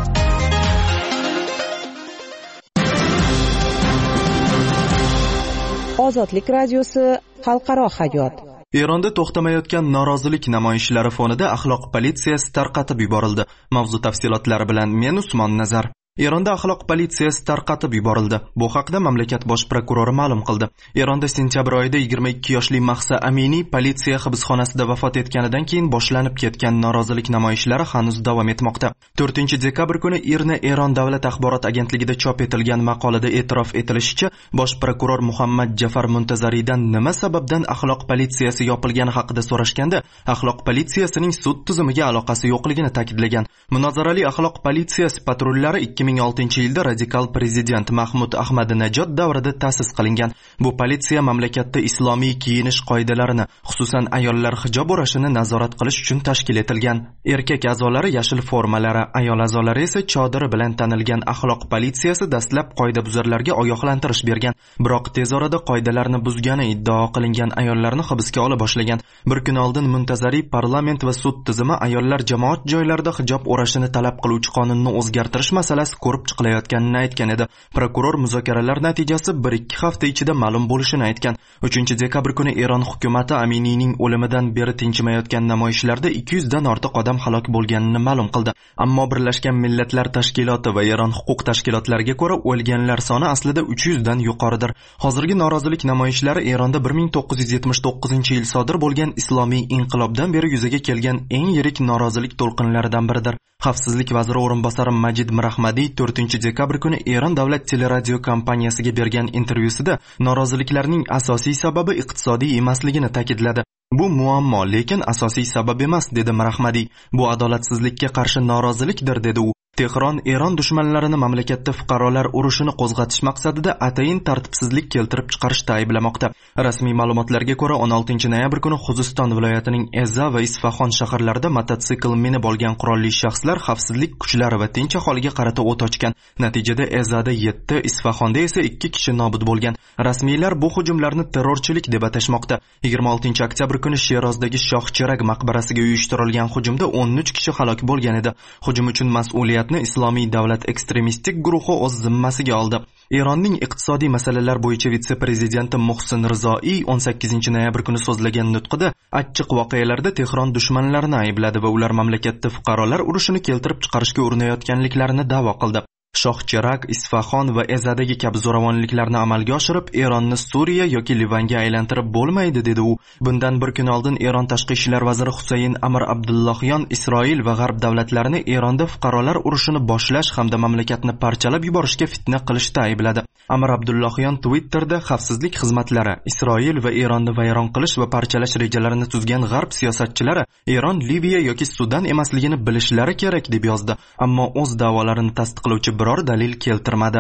Ozodlik radiosi xalqaro hayot. Eronda to'xtamayotgan norozilik namoyishlari fonida axloq politsiyasi tarqatib yuborildi. Mavzu tafsilotlari bilan men Usmon Nazar. Eronda axloq politsiyasi tarqatib yuborildi. Bu haqda mamlakat bosh prokurori ma'lum qildi. Eronda sentyabr oyida yigirma ikki yoshli Mahsa Amini politsiya hibsxonasida vafot etganidan keyin boshlanib ketgan norozilik namoyishlari hanuz davom etmoqda. to'rtinchi dekabr kuni IRNA Eron davlat axborot agentligida chop etilgan maqolada e'tirof etilishicha, bosh prokuror Muhammad Jafar Muntazariydan nima sababdan axloq politsiyasi yopilgani haqida so'rashganda, axloq politsiyasining sud tizimiga aloqasi yo'qligini ta'kidlagan. Munozarali axloq politsiyasi patrullari ikki ming oltinchi yilda radikal prezident Mahmud Ahmadinejod davrida ta'sis qilingan. Bu politsiya mamlakatda islomiy kiyinish qoidalarini, xususan ayollar hijob o'rashini nazorat qilish uchun tashkil etilgan. Erkak a'zolari yashil formalari, ayol a'zolari esa chodiri bilan tanilgan axloq politsiyasi dastlab qoidabuzarlarga ogohlantirish bergan. Biroq tez orada qoidalarni buzgani iddao qilingan ayollarni hibsga ola boshlagan. Bir kun oldin Muntazariy parlament va sud tizimi ayollar jamoat joylarida hijob o'rashini talab qiluvchi qonunni o'zgartirish masalasi ko'rib chiqilayotganini aytgan edi. Prokuror muzokaralar natijasi bir ikki hafta ichida ma'lum bo'lishini aytgan. uchinchi dekabr kuni Eron hukumatı Aminiyning o'limidan beri tinchimayotgan namoyishlarda ikki yuz dan ortiq odam halok bo'lganini ma'lum qildi. Ammo Birlashgan Millatlar Tashkiloti va Eron huquq tashkilotlariga ko'ra o'lganlar soni aslida uch yuz dan yuqoridir. Hozirgi norozilik namoyishlari Eronda bir ming to'qqiz yuz yetmish to'qqizinchi yil sodir bo'lgan islomiy inqilobdan beri yuzaga kelgan eng yirik norozilik to'lqinlaridan biridir. Xavfsizlik vaziri o'rinbosari Majid Mirahmadiy to'rtinchi dekabr kuni Eron davlat teleradio kompaniyasiga bergan intervyusida noroziliklarning asosiy sababi iqtisodiy emasligini ta'kidladi. Bu muammo, lekin asosiy sabab emas, dedi Mirahmadiy. Bu adolatsizlikka qarshi norozilikdir, dedi u. Tehron Eron dushmanlarini mamlakatda fuqarolar urushini qo'zg'atish maqsadida atayin tartibsizlik keltirib chiqarishda ayblamoqda. Rasmiy ma'lumotlarga ko'ra o'n oltinchi noyabr kuni Xuziston viloyatining Ezza va Isfahon shaharlarida mototsikl minib olgan qurolli shaxslar xavfsizlik kuchlari va tinch aholiga qarata o't ochgan. Natijada Ezzada yetti, Isfahonda esa ikki kishi nobud bo'lgan. Rasmiylar bu hujumlarni terrorchilik deb atashmoqda. yigirma oltinchi oktyabr kuni Sherozdagi Shoh Cherag maqbarasiga uyushtirilgan hujumda o'n uch kishi halok bo'lgan edi. Hujum uchun mas'uliyat Islomiy davlat ekstremistik guruhi o'z zimmasiga oldi. Eronning iqtisodiy masalalar bo'yicha vitse-prezidenti Muhsin Rizoiy o'n sakkizinchi noyabr kuni so'zlagan nutqida achchiq voqealarda Tehron dushmanlarini aybladi va ular mamlakatda fuqarolar urushini keltirib chiqarishga urinayotganliklarini da'vo qildi. Shoh Cherag, Isfahon va Ezadagi kabi zo'ravonliklarni amalga oshirib, Eronni Suriya yoki Livanga aylantirib bo'lmaydi, dedi u. Bundan bir kun oldin Eron tashqi ishlar vaziri Husayn Amir Abdullohyon Isroil va G'arb davlatlarini Eronda fuqarolar urushini boshlash hamda mamlakatni parchalab yuborishga fitna qilishda aybladi. Amir Abdullohyon Twitterda xavfsizlik xizmatlari Isroil va Eronni vayron qilish va parchalash rejalarini tuzgan G'arb siyosatchilari Eron Liviya yoki Sudan emasligini bilishlari kerak deb yozdi. Ammo o'z da'volarini tasdiqlovchi biror dalil keltirmadi.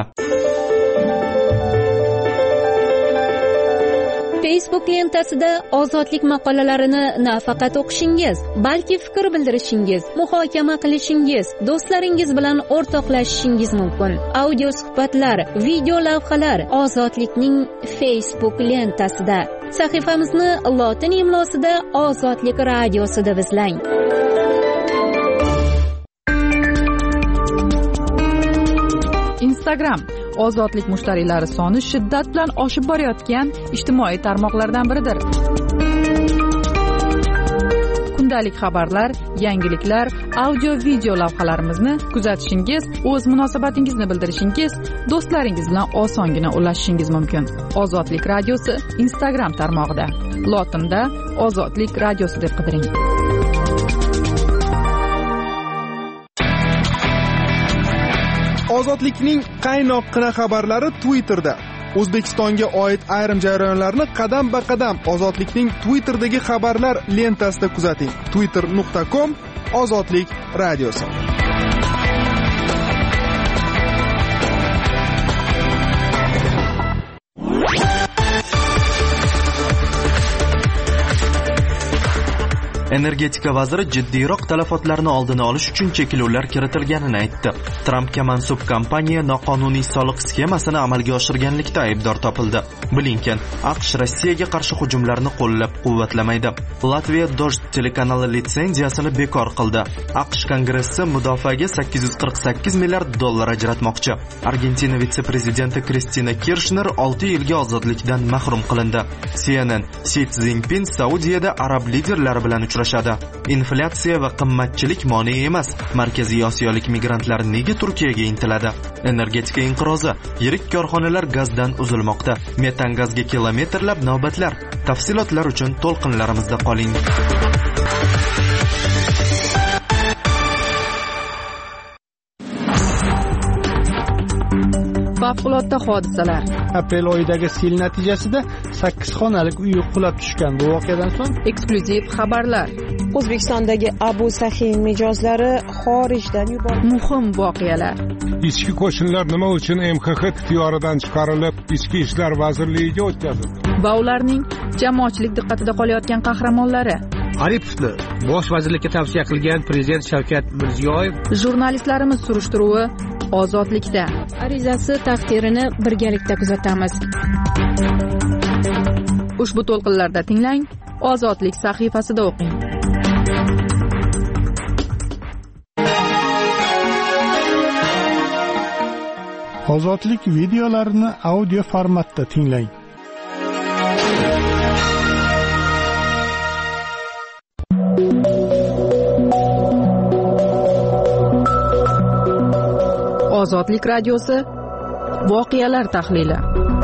Facebook lentasida ozodlik maqolalarini nafaqat o'qishingiz, balki fikr bildirishingiz, muhokama qilishingiz, do'stlaringiz bilan o'rtoqlashishingiz mumkin. Audio suhbatlar, video lavhalar Ozodlikning Facebook lentasida. Sahifamizni lotin imlosida Ozodlik radiosida izlang. Instagram ozodlik mushtariylari soni shiddat bilan oshib borayotgan ijtimoiy tarmoqlardan biridir. kundalik xabarlar, yangiliklar, audio video lavhalarimizni kuzatishingiz, o'z munosabatingizni bildirishingiz, do'stlaringiz bilan osongina ulashishingiz mumkin. Ozodlik radiosi Instagram tarmog'ida lotinda Ozodlik radiosi deb qidiring. Ozodlikning qaynoqqina xabarlari Twitterda. O'zbekistonga oid ayrim jarayonlarni qadam-ba-qadam Ozodlikning Twitterdagi xabarlar lentasida kuzating. twitter nuqta com Ozodlik radiosi. Energetika vaziri jiddiyroq talafotlarni oldini olish uchun cheklovlar kiritilganini aytdi. Trampga mansub kompaniya noqonuniy soliq sxemasini amalga oshirganlikda aybdor topildi. Blinken AQSh Rossiyaga qarshi hujumlarni qo'llab-quvvatlamaydi. Latviya Dojt telekanali litsenziyasini bekor qildi. AQSh Kongressi mudofaaga sakkiz yuz qirq sakkiz milliard dollar ajratmoqchi. Argentina vitse-prezidenti Kristina Kirchner olti yilga ozodlikdan mahrum qilindi. C N N Si Szinpin Saudiyada arab liderlari bilan uchrashdi. Inflyatsiya va qimmatchilik mane emas. Markaziy Osiyolik migrantlar nega Turkiyaga intiladi? Energetika inqirozi. Yirik korxonalar gazdan uzilmoqda. Metan gazga kilometrlab navbatlar. Tafsilotlar uchun to'lqinlarimizda qoling. Favqulodda hodisalar. Aprel oyidagi sel natijasida sakkiz xonalik uy qulab tushgan. Bu voqeadan so'ng eksklyuziv xabarlar. O'zbekistondagi Abu Sahiy mijozlari xorijdan yuborildi. Muhim voqealar. Ichki qo'shinlar nima uchun M X X ixtiyoridan chiqarilib, Ichki ishlar vazirligiga o'tkazildi? Va ularning jamoatchilik diqqatida qolayotgan qahramonlari. Aripovni bosh vazirlikka tavsiya qilgan prezident Shavkat Mirziyoyev. Jurnalistlarimiz surishtiruvi Ozodlikda. Arizasi taqdirini birgalikda kuzatamiz. Ushbu to'lqinlarda tinglang, Ozodlik sahifasida o'qing. Ozodlik videolarini audio formatda tinglang. Ozodlik radiosi voqealar tahlili.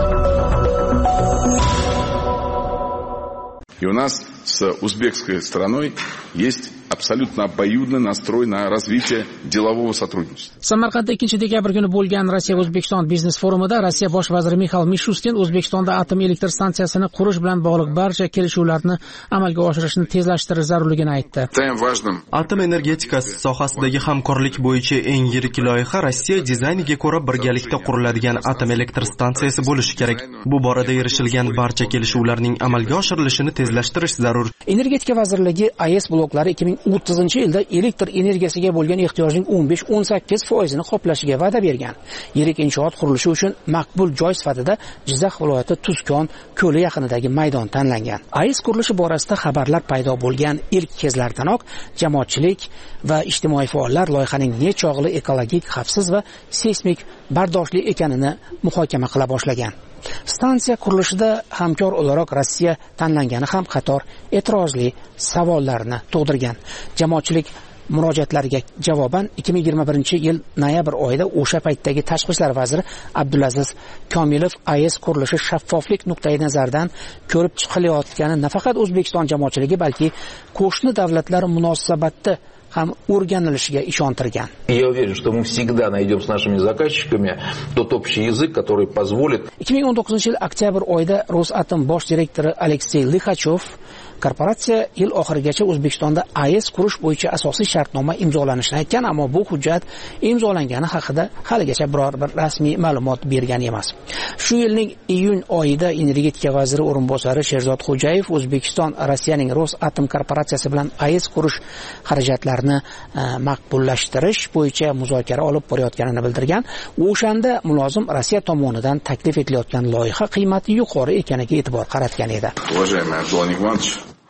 И у нас с узбекской стороной есть абсолютно обоюдный настрой на развитие делового сотрудничества. Samarqandda ikkinchi dekabr kuni bo'lgan Rossiya O'zbekiston biznes forumida Rossiya bosh vaziri Mixail Mishustin O'zbekistonda atom elektr stansiyasini qurish bilan bog'liq barcha kelishuvlarni amalga oshirishni tezlashtirish zarurligini aytdi. Atom energetikasi sohasidagi hamkorlik bo'yicha eng yirik loyiha Rossiya dizayniga ko'ra birgalikda quriladigan atom elektr stansiyasi bo'lishi kerak. Bu borada erishilgan barcha kelishuvlarning amalga oshirilishini tezlashtirish zarur. Energetika vazirligi A E S bloklari ikki ming o'ttizinchi yilda elektr energiyasiga bo'lgan ehtiyojning o'n besh o'n sakkiz foizini qoplashiga va'da bergan. Yirik inshoot qurilishi uchun maqbul joy sifatida Jizzax viloyati Tuzkon ko'li yaqinidagi maydon tanlangan. A E S qurilishi borasida xabarlar paydo bo'lgan ilk kezlardanoq jamoatchilik va ijtimoiy faollar loyihaning nechog'li ekologik, xavfsiz va seysmik bardoshli ekanini muhokama qila boshlagan. Stansiya qurilishida hamkor o'laroq Rossiya tanlangani ham qator e'tirozli savollarni tug'dirgan. Jamoatchilik murojaatlariga javoban ikki ming yigirma birinchi yil noyabr oyida o'sha paytdagi tashqi ishlar vaziri Abdulaziz Komilov A E S qurilishi shaffoflik nuqtai nazaridan ko'rib chiqilayotgani nafaqat O'zbekiston jamoatchiligi, balki qo'shni davlatlar munosabatida ham o'rganilishiga ishontirgan. Я уверен, что мы всегда найдем с нашими заказчиками тот общий язык, который позволит. ikki ming o'n to'qqizinchi yil oktyabr oyida Rosatom bosh direktori Aleksey Lixachov korporatsiya yil oxirigacha O'zbekistonda A E S qurish bo'yicha asosiy shartnoma imzolanishini aytgan, ammo bu hujjat imzolangani haqida haligacha biror bir rasmiy ma'lumot bergan emas. Shu yilning iyun oyida energetika vaziri o'rinbosari Sherzod Xo'jayev O'zbekiston Rossiyaning Rosatom korporatsiyasi bilan A E S qurish xarajatlarini maqbullashtirish bo'yicha muzokara olib borayotganini bildirgan. O'shanda mulozim Rossiya tomonidan taklif etilayotgan loyiha qiymati yuqori ekaniga e'tibor qaratgan edi.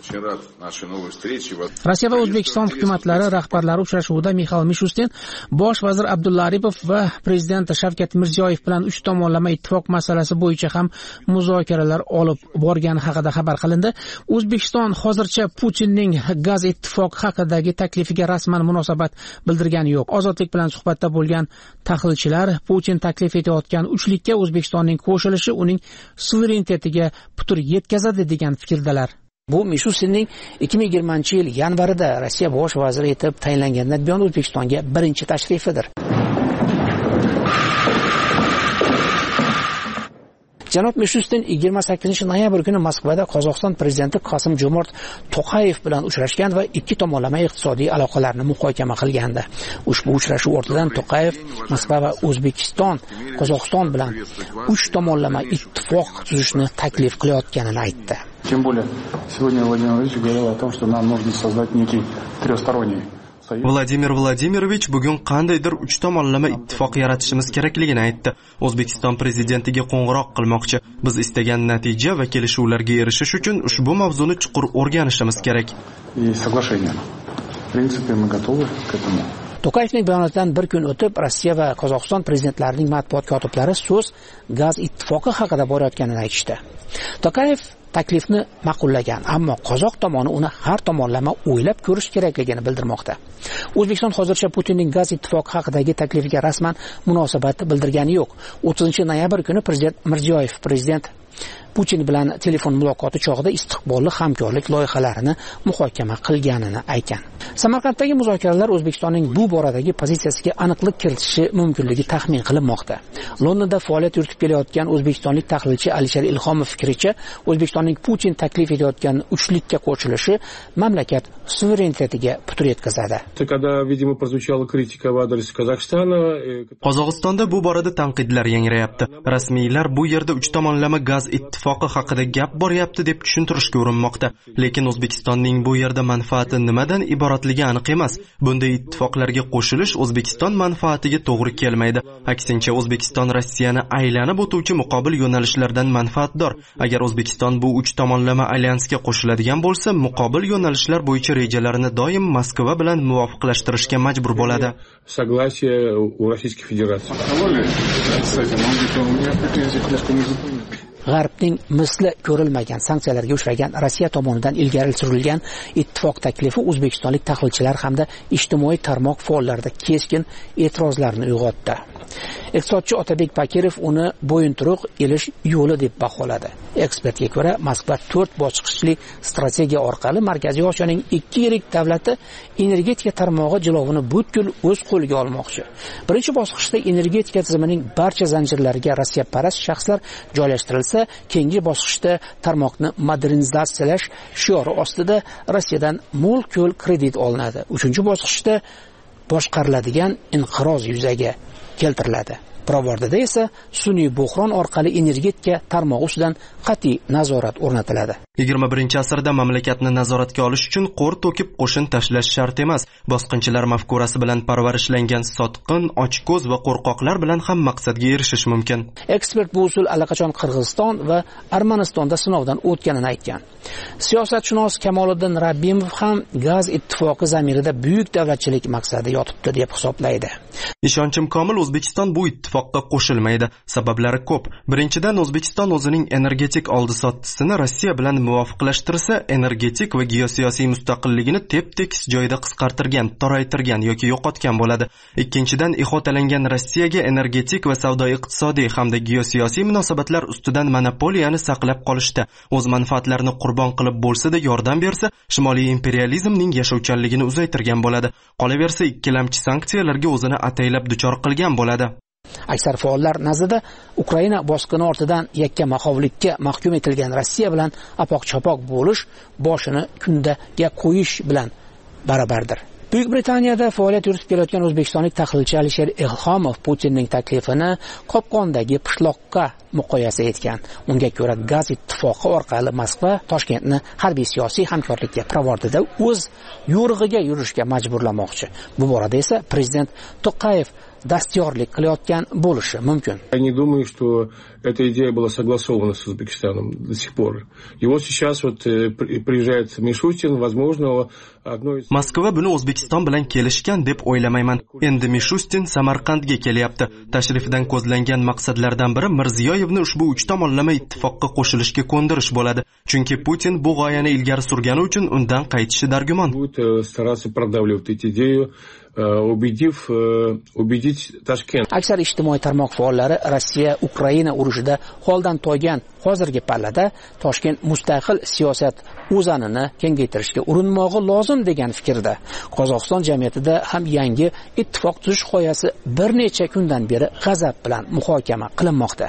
Rossiya va O'zbekiston hukumatlari rahbarlari uchrashuvida Mixail Mishustin, bosh vazir Abdulla Aripov va prezident Shavkat Mirziyoyev bilan uch tomonlama ittifoq masalasi bo'yicha ham muzokaralar olib borgani haqida xabar qilindi. O'zbekiston hozircha Putinning gaz ittifoqi haqidagi taklifiga rasman munosabat bildirgani yo'q. Ozodlik bilan suhbatda bo'lgan tahlilchilar Putin taklif etayotgan uchlikka O'zbekistonning qo'shilishi uning suverenitetiga putur yetkazadi degan fikrdalar. Bu Mishustinning ikki ming yigirmanchi yil yanvarida Rossiya bosh vaziri etib tayinlangandan buyon O'zbekistonga birinchi tashrifidir. Janob Mishustin yigirma sakkizinchi noyabr kuni Moskvada Qozog'iston prezidenti Qosim-Jomart To'qayev bilan uchrashgan va ikki tomonlama iqtisodiy aloqalarni muhokama qilgandi. Ushbu uchrashuv ortidan To'qayev Moskva va O'zbekiston Qozog'iston bilan uch tomonlama ittifoq tuzishni taklif qilayotganini aytdi. Тем более, сегодня Владимир Владимирович говорил о том, что нам нужно создать некий трехсторонний. Vladimir Vladimirovich bugun qandaydir uch tomonlama ittifoq yaratishimiz kerakligini aytdi. O'zbekiston prezidentiga qo'ng'iroq qilmoqchi. Biz istagan natija va kelishuvlarga erishish uchun ushbu mavzuni chuqur o'rganishimiz kerak. To'qayevning bayonotidan bir kun o'tib, Rossiya va Qozog'iston prezidentlarining matbuot kotiblari so'z gaz ittifoqi haqida borayotganini aytishdi. To'qayev taklifni ma'qullagan, ammo qozoq tomoni uni har tomonlama o'ylab ko'rish kerakligini bildirmoqda. O'zbekiston hozircha Putinning gaz ittifoqi haqidagi taklifiga rasman munosabat bildirgani yo'q. o'ttizinchi noyabr kuni prezident Mirziyoyev prezident Putin bilan telefon muloqoti chog'ida istiqbolli hamkorlik loyihalarini muhokama qilganini aytgan. Samarqanddagi muzokaralar O'zbekistonning bu boradagi pozitsiyasiga aniqlik kiritishi mumkinligi taxmin qilinmoqda. Londonda faoliyat yuritib kelayotgan o'zbekistonlik tahlilchi Alisher Ilhomov fikricha, O'zbekistonning Putin taklif etayotgan uchlikka qo'shilishi mamlakat suverenitetiga putur yetkazadi. Qozog'istonda bu borada tanqidlar yangrayapti. Rasmiylar bu yerda uch tomonlama gaz ittifoqi haqida gap boryapti deb tushuntirishga urinmoqda. Lekin O'zbekistonning bu yerda manfaati nimadan iboratligi aniq emas. Bunday ittifoqlarga qo'shilish O'zbekiston manfaatiga to'g'ri kelmaydi. Aksincha, O'zbekiston Rossiyani aylanib o'tuvchi muqobil yo'nalishlardan manfaatdor. Agar O'zbekiston bu uch tomonlama alyansga qo'shiladigan bo'lsa, muqobil yo'nalishlar bo'yicha rejalarini doim Moskva bilan muvofiqlashtirishga majbur bo'ladi. Согласие у Российской Федерации. G'arbning misli ko'rilmagan sanksiyalarga uchragan Rossiya tomonidan ilgari surilgan ittifoq taklifi o'zbekistonlik tahlilchilar hamda ijtimoiy tarmoq faollarida keskin e'tirozlarni uyg'otdi. Iqtisodchi Otabek Bakirov uni bo'yinturuq elish yo'li deb baholadi. Ekspertga ko'ra, Moskva to'rt bosqichli strategiya orqali Markaziy Osiyoning ikki yirik davlati energetika tarmog'i jilovini butkul o'z qo'liga olmoqchi. Birinchi bosqichda energetika tizimining barcha zanjirlariga Rossiya parast shaxslar joylashtirilsa, keyingi bosqichda tarmoqni modernizatsiyalash shiori ostida Rossiyadan mo'l-ko'l kredit olinadi. Uchinchi bosqichda boshqariladigan inqiroz yuzaga keltiriladi. Pravordada esa sun'iy bo'hron orqali energetika tarmog'i ustidan qat'iy nazorat o'rnatiladi. yigirma birinchi asrda mamlakatni nazoratga olish uchun qo'r to'kib qo'shin tashlash shart emas. Bosqinchilar mafkurasi bilan parvarishlangan sotqin, ochko'z va qo'rqoqlar bilan ham maqsadga erishish mumkin. Ekspert bu usul allaqachon Qirg'iziston va Armanistonda sinovdan o'tganini aytgan. Siyosatshunos Kamoliddin Rabbimov ham gaz ittifoqi zamirida buyuk davlatchilik maqsadi yotibdi deb hisoblaydi. Ishonchim komil, O'zbekiston bu ittifoqqa qo'shilmaydi. Sabablari ko'p. Birinchidan, O'zbekiston o'zining energetik oldi-sottisini Rossiya bilan muvofiqlashtirsa, energetik va geosiyosiy mustaqilligini tep-tekis joyda qisqartirgan, toraytirgan yoki yo'qotgan bo'ladi. Ikkinchidan, ihotalangan Rossiyaga energetik va savdo-iqtisodiy hamda geosiyosiy munosabatlar ustidan monopoliyani saqlab qolishda, o'z manfaatlarini qurbon qilib bo'lsa-da yordam bersa, Shimoliy imperializmning yashovchanligini uzaytirgan bo'ladi. Qolaversa, ikkilamchi sanksiyalarga o'zini ataylab duchor qilgan bo'ladi. Aksar faollar nazarda Ukraina bosqini ortidan yakka mahovlikka mahkum etilgan Rossiya bilan apoq-chapoq bo'lish boshini kundaga qo'yish bilan barabardir. Buyuk Britaniyada faoliyat yuritib kelayotgan o'zbekistonlik tahlilchi Alisher Ilhomov Putinning taklifini qopqondagi pishloqqa muqoyasa etgan. Unga ko'ra, gaz ittifoqi orqali Moskva Toshkentni harbiy siyosiy hamkorlikka, Pravordada o'z yo'rig'iga yurishga majburlamoqchi. Bu borada esa prezident To'qayev dastyorlik qilayotgan bo'lishi mumkin. Я не думаю, что эта идея была согласована с Узбекистаном до сих пор. И вот сейчас вот приезжает Мишустин, возможно, одно из... Moskva buni O'zbekiston bilan kelishgan deb o'ylamayman. Endi Mishustin Samarqandga kelyapti. Tashrifidan ko'zlangan maqsadlardan biri Mirziyoyevni ushbu uch tomonlama ittifoqqa qo'shilishga ko'ndirish bo'ladi. Chunki Putin bu g'oyani ilgari surgani uchun undan qaytishi dargumon. Будет стараться продавливать эту идею, убедив убедить Tashkent. Aksar ijtimoiy tarmoq faollari Rossiya Ukraina urushida holdan toygan hozirgi pallada Toshkent mustaqil siyosat o'zanini kengaytirishga urinmog'i lozim degan fikrda. Qozog'iston jamiyatida ham yangi ittifoq tuzish g'oyasi bir necha kundan beri g'azab bilan muhokama qilinmoqda.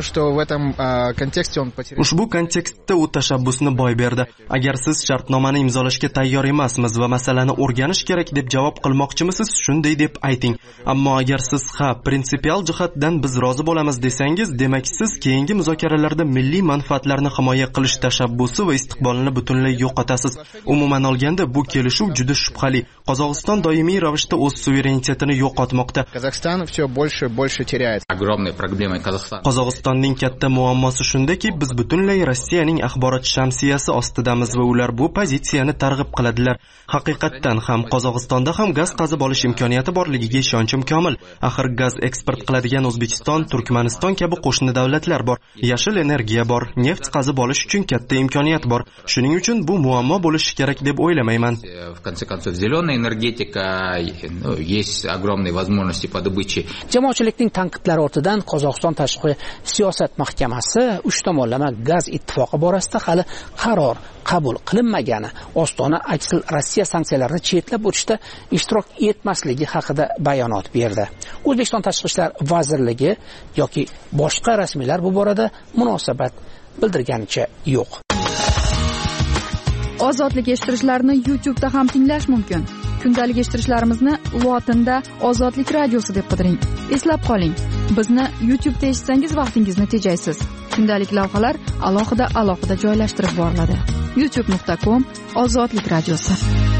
Ushbu kontekstda u tashabbusni boy berdi. Agar siz shartnomani imzolashga tayyor emasmiz va masalani o'rganish kerak deb javob qilmoqchimisiz, shunday deb ayting. Ammo agar siz ha, prinsipial jihatdan biz rozi bo'lamiz desangiz, demak siz keyingi muzokaralarda milliy manfaatlarni himoya qilish tashabbusi va istiqbolini butunlay yo'qotasiz. Umuman olganda bu kelishuv juda shubhali. Qozog'iston doimiy ravishda o'z suverenitetini yo'qotmoqda. Qozog'iston все больше больше теряет. Огромная проблема Qozog'iston. Qozog'istonning katta muammosi shundaki, biz butunlay Rossiyaning axborot shamsiyasi ostidamiz va ular bu pozitsiyani targ'ib qiladilar. Haqiqatdan ham Qozog'istonda ham gaz qazib olish imkoniyati borligiga ishonchim komil. Axir gaz eksport qiladigan O'zbekiston, Turkmaniston kabi qo'shni davlatlar bor. Yashil energiya bor, neft qazib olish uchun katta imkoniyat bor. Shuning uchun bu muammo bo'lishi kerak deb o'ylamayman. В конце концов, зеленая энергетика, ну, есть огромные возможности по добыче. Jamoatchilikning tanqidlari ortidan Qozog'iston tashqi siyosat mahkamasi uch tomonlama gaz ittifoqi borasida hali qaror qabul qilinmagani, Ostona aksil Rossiya sanksiyalarini chetlab o'tishda ishtirok etmasligi haqida bayonot berdi. O'zbekiston Tashqi ishlar vazirligi yoki boshqa rasmiylar bu borada munosabat bildirganicha yo'q. Ozodlik eshittirishlarni YouTube'da ham tinglash mumkin. Kundalik eshittirishlarimizni lotinda Ozodlik radiosi deb qidiring. Eslab qoling, bizni YouTube'da eshitsangiz vaqtingizni tejaysiz. Kundalik lavhalar alohida alohida joylashtirib boriladi. youtube nuqta com Ozodlik radiosi.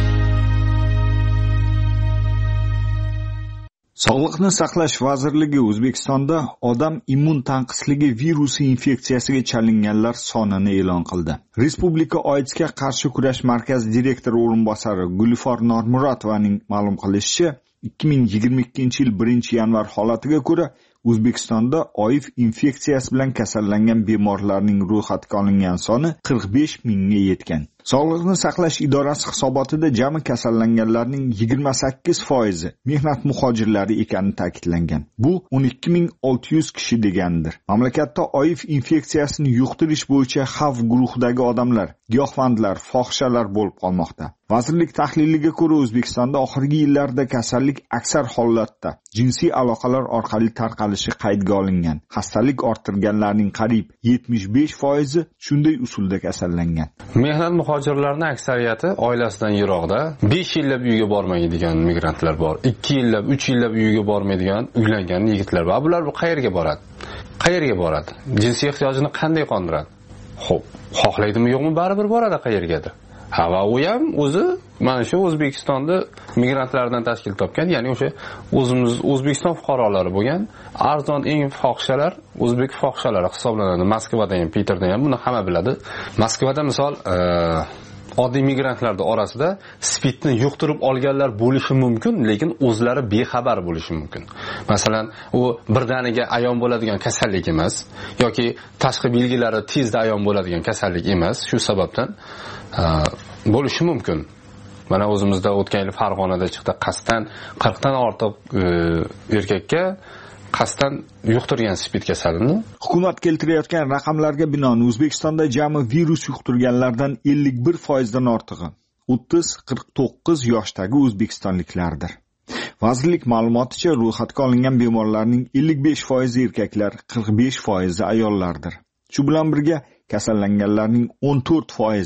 Sog'liqni saqlash vazirligi O'zbekistonda odam immun tanqisligi virusi infeksiyasiga chalinganlar sonini e'lon qildi. Respublika AIDSga qarshi kurash markazi direktori o'rinbosari Gulfor Normuratovaning ma'lum qilishicha, ikki ming yigirma ikkinchi yil birinchi yanvar holatiga ko'ra O'zbekistonda OIV infeksiyasi bilan kasallangan bemorlarning ro'yxatga olingan soni qirq besh mingga yetgan. Sog'liqni saqlash idorasi hisobotida jami kasallanganlarning yigirma sakkiz foizi mehnat muhojirlari ekani ta'kidlangan. Bu o'n ikki ming olti yuz kishi degandir. Mamlakatda OIV infeksiyasini yuqtirish bo'yicha xavf guruhidagi odamlar, giyohvandlar, fohishalar bo'lib qolmoqda. Vazirlik tahliliga ko'ra O'zbekistonda oxirgi yillarda kasallik aksar holatda jinsiy aloqalar orqali tarqalishi qaydga olingan. Xastalik orttirganlarning qariyb yetmish besh foizi shunday usulda kasallangan. Mehnat muhojirlarning aksariyati oilasidan yiroqda, besh yillab uyga bormaydigan migrantlar bor. ikki yillab, uch yillab uyga bormaydigan uylangan yigitlar bor. Bular bu qayerga boradi? Qayerga boradi? Jinsiy ehtiyojini qanday qondiradi? Xo'p, xohlaydimi yo'qmi, baribir boradi qayergadir. Ha, va u ham o'zi mana shu O'zbekistonda migrantlardan tashkil topgan, ya'ni o'sha o'zimiz O'zbekiston fuqarolari bo'lgan arzon eng fohishalar o'zbek fohishalari hisoblanadi. Moskvada ham, Peterda ham buni hamma biladi. Moskvada misol oddiy migrantlarning orasida spidni yuqtirib olganlar bo'lishi mumkin, lekin o'zlari bexabar bo'lishi mumkin. Masalan, u birdaniga ayon bo'ladigan kasallik emas yoki tashqi belgilari tezda ayon bo'ladigan kasallik emas. Shu sababdan bo'lishi mumkin. Mana o'zimizda o'tgan yil Farg'onada chiqdi, qasddan qirq dan ortiq erkakka qasddan yuqtirgan spid kasalini. Hukumat keltirayotgan raqamlarga binoan O'zbekistonda jami virus yuqtirganlardan ellik bir foizdan ortig'i o'ttiz qirq to'qqiz yoshdagi o'zbekistonliklardir. Vazirlik ma'lumoticha, ro'yxatga olingan bemorlarning ellik besh foizi erkaklar, qirq besh foizi ayollardir. Shu bilan birga kasallanganlarning o'n to'rt foizi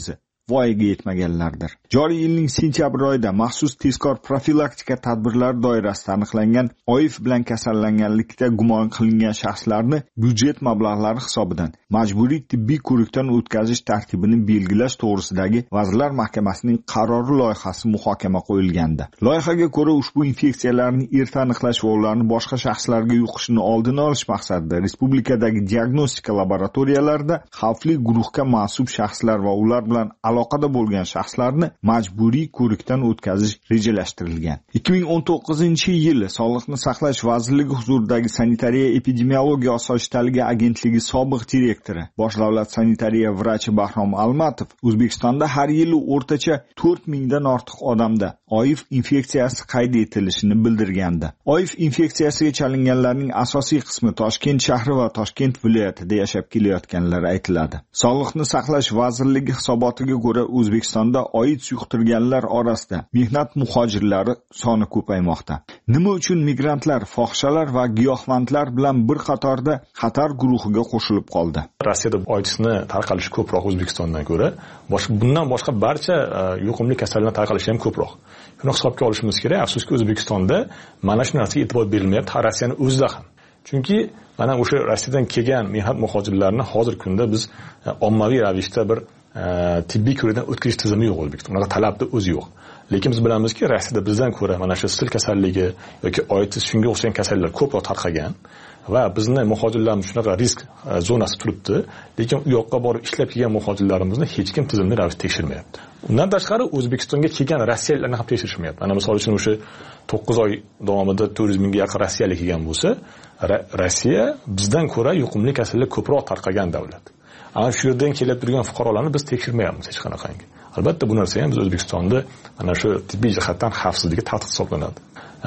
voyaga yetmaganlardir. Joriy yilning sentyabr oyida maxsus tezkor profilaktika tadbirlari doirasida aniqlangan O I F bilan kasallanganlikda gumon qilingan shaxslarni byudjet mablag'lari hisobidan majburiy tibbiy ko'rikdan o'tkazish tartibini belgilash to'g'risidagi Vazirlar Mahkamasining qarori loyihasi muhokama qo'yilgandi. Loyihaga ko'ra ushbu infeksiyalarni erta aniqlash va ularni boshqa shaxslarga yuqishini oldini olish maqsadida respublikadagi diagnostika laboratoriyalarida xavfli guruhga mansub shaxslar va ular bilan aloqada bo'lgan shaxslarni majburiy ko'rikdan o'tkazish rejalashtirilgan. ikki ming o'n to'qqizinchi yil Sog'liqni saqlash vazirligi huzuridagi sanitariya epidemiologiya osoyishtaligi agentligi sobiq direktori, bosh davlat sanitariya vrachi Bahrom Almatov O'zbekistonda har yili o'rtacha to'rt mingdan ortiq odamda O I F infeksiyasi qayd etilishini bildirgandi. O I F infeksiyasiga chalinganlarning asosiy qismi Toshkent shahri va Toshkent viloyatida yashab kelayotganlar aytiladi. Sog'liqni saqlash vazirligi hisobotiga ko'ra O'zbekistonda AIDS yuqtirganlar orasida mehnat muhojirlari soni ko'paymoqda. Nima uchun migrantlar, fohishalar va giyohvandlar bilan bir qatorda xatar guruhiga qo'shilib qoldi? Rossiyada AIDSni tarqalishi ko'proq O'zbekistondan ko'ra, boshqa bundan boshqa barcha yuqumli kasalliklar tarqalishi ham ko'proq. Buni hisobga olishimiz kerak. Afsuski O'zbekistonda mana shu narsaga e'tibor berilmayapti, Rossiyani o'zida ham. Chunki mana o'sha Rossiyadan kelgan mehnat muhojirlarni hozirgi kunda biz ommaviy ravishda bir tibbiy ko'rikdan o'tkazish tizimi yo'q O'zbekistonda. Unaqa talabni o'zi yo'q. Lekin biz bilamizki, Rossiyada bizdan ko'ra mana shu sil kasalligi yoki AIDS shunga o'xshagan kasalliklar ko'proq tarqagan va bizni muhojirlarimiz shunaqa risk zonasi turibdi, lekin u yoqqa borib ishlab kelgan muhojirlarimizni hech kim tizimli ravishda tekshirmayapti. Undan tashqari O'zbekistonga kelgan rossiyaliklarni ham tekshirishmayapti. Mana misol uchun o'sha to'qqiz oy davomida to'rt yuz mingga yaqin rossiyalik kelgan bo'lsa, Rossiya bizdan ko'ra yuqumli kasallik ko'proq tarqagan davlat. Ana shu yerdan kelib turgan fuqarolarni biz tekshirmayapmiz hech qanaqangi. Albatta bu narsa ham biz O'zbekistonda mana shu tibbiy jihatdan xavfsizligi tahdid hisoblanadi.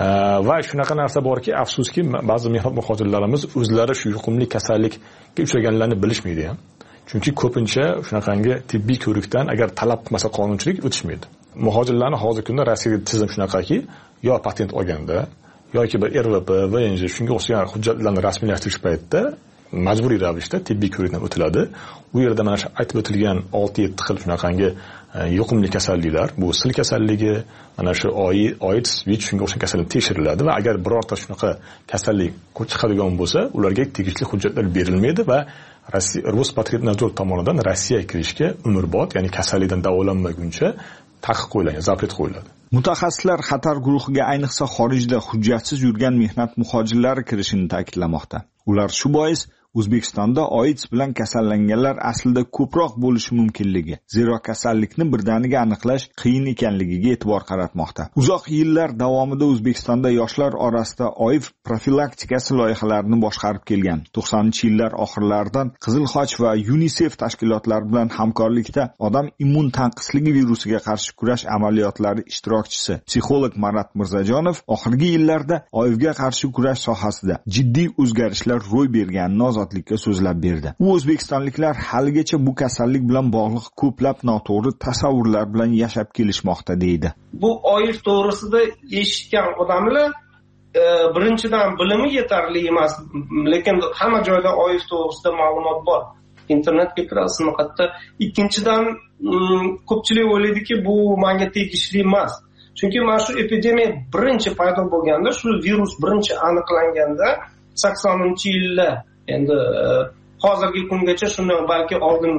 Va shunaqa narsa borki, afsuski ba'zi mehnat muhojirlarimiz o'zlari shu yuqumli kasallikka uchraganlarni bilishmaydi ham. Chunki ko'pincha shunaqangi tibbiy ko'rikdan agar talab qilmasa qonunchilik o'tishmaydi. Muhojirlarni hozirgi kunda Rossiyada tizim shunaqaki, yo patent olganda yoki bir R V P, V N J shunga o'xshagan hujjatlarni rasmiylashtirish paytida majburiy ravishda tibbiy ko'rikdan o'tiladi. U yerda mana shu aytib o'tilgan olti yetti xil shunaqangi yuqumli kasalliklar, bu sil kasalligi, mana shu AIDS, V I C shunga o'xshagan kasallik tekshiriladi va agar birorta shunaqa kasallik chiqadigan bo'lsa, ularga tegishli hujjatlar berilmaydi va Rossiya Rospotrebnadzor tomonidan Rossiyaga kirishga umrbod, ya'ni kasallikdan davolanmaguncha taqiq qo'yiladi, zapret qo'yiladi. Mutaxassislar xatar guruhiga ayniqsa xorijda hujjatsiz yurgan mehnat muhojirlari kirishini ta'kidlamoqda. Ular shu bois O'zbekistonda AIDS bilan kasallanganlar aslida ko'proq bo'lishi mumkinligi, zero kasallikni birdaniga aniqlash qiyin ekanligiga e'tibor qaratmoqda. Uzoq yillar davomida O'zbekistonda yoshlar orasida O I F profilaktikasi loyihalarini boshqarib kelgan. to'qsoninchi yillar oxirlaridan Qizil Xoch va UNICEF tashkilotlari bilan hamkorlikda odam immun tanqisligi virusiga qarshi kurash amaliyotlari ishtirokchisi psixolog Marat Mirzajonov oxirgi yillarda O I Fga qarshi kurash sohasida jiddiy o'zgarishlar ro'y berganini ozodlikka so'zlab berdi. U o'zbekistonliklar haligacha bu kasallik bilan bog'liq ko'plab noto'g'ri tasavvurlar bilan yashab kelishmoqda deydi. Bu O I F to'g'risida eshitgan odamlar e, birinchidan bilimi yetarli emas, lekin hamma joyda O I F to'g'risida ma'lumot bor. Internetga kirasizmi hatto. Ikkinchidan ko'pchilik o'ylaydiki, bu menga tegishli emas. Chunki mana shu epidemiya birinchi paydo bo'lganda, shu virus birinchi aniqlanganda saksoninchi yillar, endi hozirgi kungacha shunday balki oldin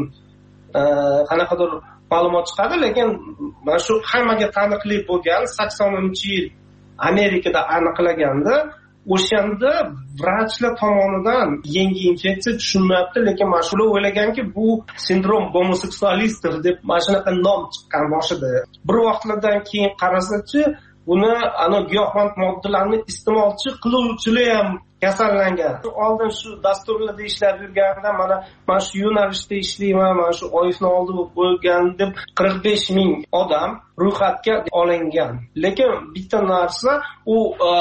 qanaqadir ma'lumot chiqadi, lekin mana shu hammaga taniqli bo'lgan saksoninchi yil Amerikada aniqlaganda, o'shanda vrachlar tomonidan yangi infeksiya tushunmayapti, lekin mana shular o'ylaganki, bu sindrom gomoseksualistdir deb mana shunaqa nom chiqqan boshida. Bir vaqtlardan keyin qarasachi, buni ana giyohvand moddalarni iste'molchi qiluvchilar ham kasallangan. Oldin shu dasturlarda ishlab yurganda mana mana shu yo'nalishda ishlayman, mana shu O I Fni oldi bo'lgan deb qirq besh ming odam ro'yxatga olingan. Lekin bitta narsa, u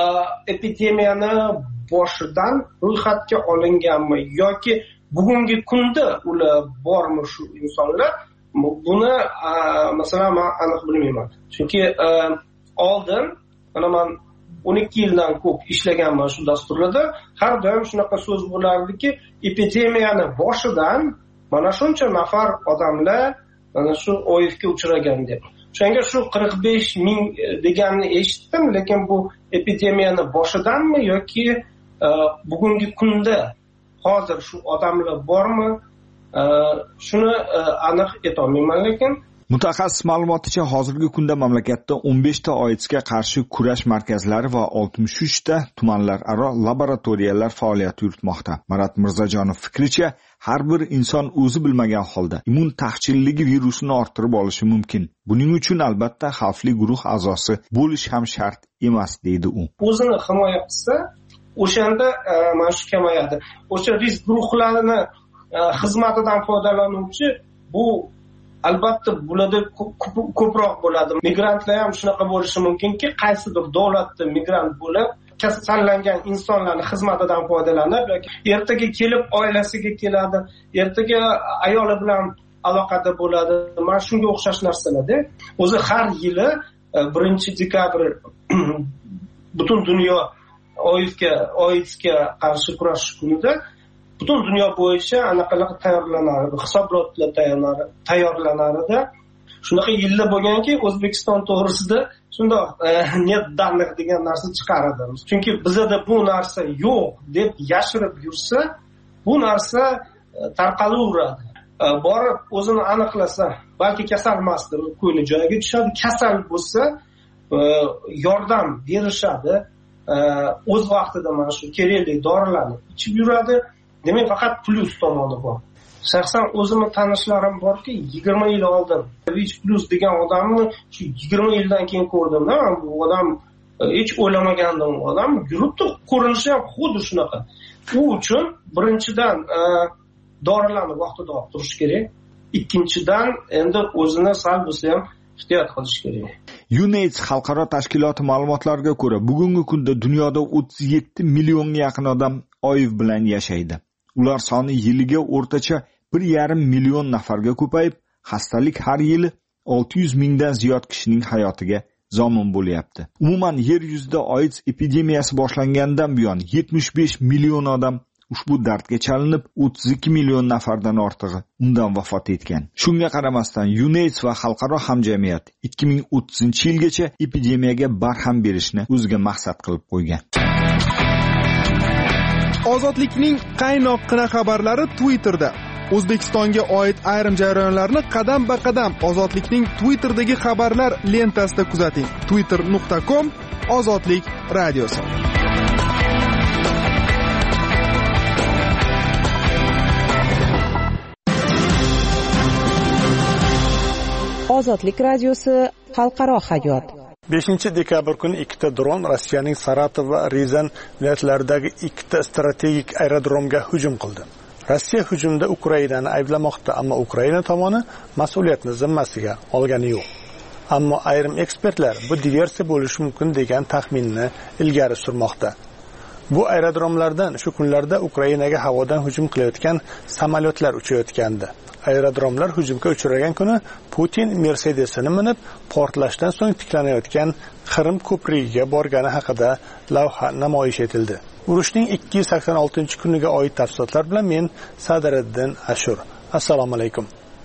epidemiyani boshidan ro'yxatga olinganmi yoki bugungi kunda ular bormi shu insonlar? Buni masalan men aniq bilmayman. Chunki oldin mana men o'n ikki yildan ko'p ishlaganman shu dasturlarda, har doim shunaqa so'z bo'lardiki, epidemiyani boshidan mana shuncha nafar odamlar mana shu OIFga uchragan deb. O'shanga shu qirq besh ming deganni eshitdim, lekin bu epidemiyani boshidanmi yoki bugungi kunda hozir shu odamlar bormi? Shuni aniq aytolmayman, lekin mutaxassis ma'lumoticha hozirgi kunda mamlakatda o'n besh ta OIDSga qarshi kurash markazlari va oltmish uch ta tumanlararo laboratoriyalar faoliyat yuritmoqda. Marat Mirzajonov fikricha, har bir inson o'zi bilmagan holda immun taqchilligi virusini orttirib olishi mumkin. Buning uchun albatta xavfli guruh a'zosi bo'lish ham shart emas, deydi u. O'zini himoya qilsa, o'shanda mana shu kamayadi. O'sha risk guruhlarini xizmatidan foydalanuvchi bu albatta bularda ko'proq bo'ladi. Migrantlar ham shunaqa bo'lishi mumkinki, qaysidir davlatda migrant bo'lib, kasallangan insonlarning xizmatidan foydalanib yoki ertaga kelib oilasiga keladi, ertaga ayoli bilan aloqada bo'ladi. Mana shunga o'xshash narsalarda o'zi har yili birinchi dekabr butun dunyo OIFga OIDSga qarshi kurashish kunida butun dunyo bo'yicha anaqalar tayyorlanadi, hisobotlar tayyorlanadi. Shunaqa yillar bo'lganki, O'zbekiston to'g'risida shundoq net данных degan narsa chiqaradi. Chunki bizda bu narsa yo'q deb yashirib yursa, bu narsa tarqalaveradi. Borib o'zini aniqlasa, balki kasal emasdir, ko'ngli joyiga tushadi. Kasal bo'lsa, yordam berishadi. O'z vaqtida mana shu kerakli dorilarni ichib yuradi. Demak, faqat plyus tomoni bor. Shaxsan o'zimni tanishlarim borki, yigirma yil oldin Vich Plus degan odamni shu yigirma yildan keyin ko'rdim-da. Bu odam hech o'ylamagandim, odam yuribdi, ko'rinishi ham xuddi shunaqa. U uchun birinchidan dorilarni vaqtida olib turish kerak. Ikkinchidan endi o'zini sal bo'lsa ham ehtiyot qilish kerak. UNAIDS xalqaro tashkiloti ma'lumotlariga ko'ra, bugungi kunda dunyoda o'ttiz yetti millionga yaqin odam OIV bilan yashaydi. Ular soni yiliga o'rtacha bir yarim million nafarga ko'payib, xastalik har yili olti yuz mingdan ziyod kishining hayotiga zomin bo'lyapti. Umuman yer yuzida AIDS epidemiyasi boshlangandan buyon yetmish besh million odam ushbu dardga chalinib, o'ttiz ikki million nafardan ortig'i undan vafot etgan. Shunga qaramasdan UNAIDS va xalqaro hamjamiyat ikki ming o'ttizinchi yilgacha epidemiyaga barham berishni o'ziga maqsad qilib qo'ygan. Ozodlikning qaynoqqina xabarlari Twitterda. O'zbekistonga oid ayrim jarayonlarni qadam-ba-qadam Ozodlikning Twitterdagi xabarlar lentasida kuzating. twitter nuqta com Ozodlik radiosi. Ozodlik radiosi xalqaro hayot. beshinchi dekabr kuni ikkita dron Rossiyaning Saratov va Rizan viloyatlaridagi ikkita strategik aerodromga hujum qildi. Rossiya hujumda Ukrainani ayblamoqda, ammo Ukraina tomoni mas'uliyatni zimmasiga olgani yo'q. Ammo ayrim ekspertlar bu diversiya bo'lishi mumkin degan taxminni ilgari surmoqda. Bu aerodromlardan shu kunlarda Ukrainaga havodan hujum qilayotgan samolyotlar uchayotgandi. Aerodromlar hujumga uchragan kuni Putin Mercedesini minib, portlashdan so'ng tiklanayotgan Qrim ko'prigiga borgani haqida lavha namoyish etildi. Urushning ikki yuz sakson oltinchi kuniga oid tafsilotlar bilan men Sadiriddin Ashur. Assalomu alaykum.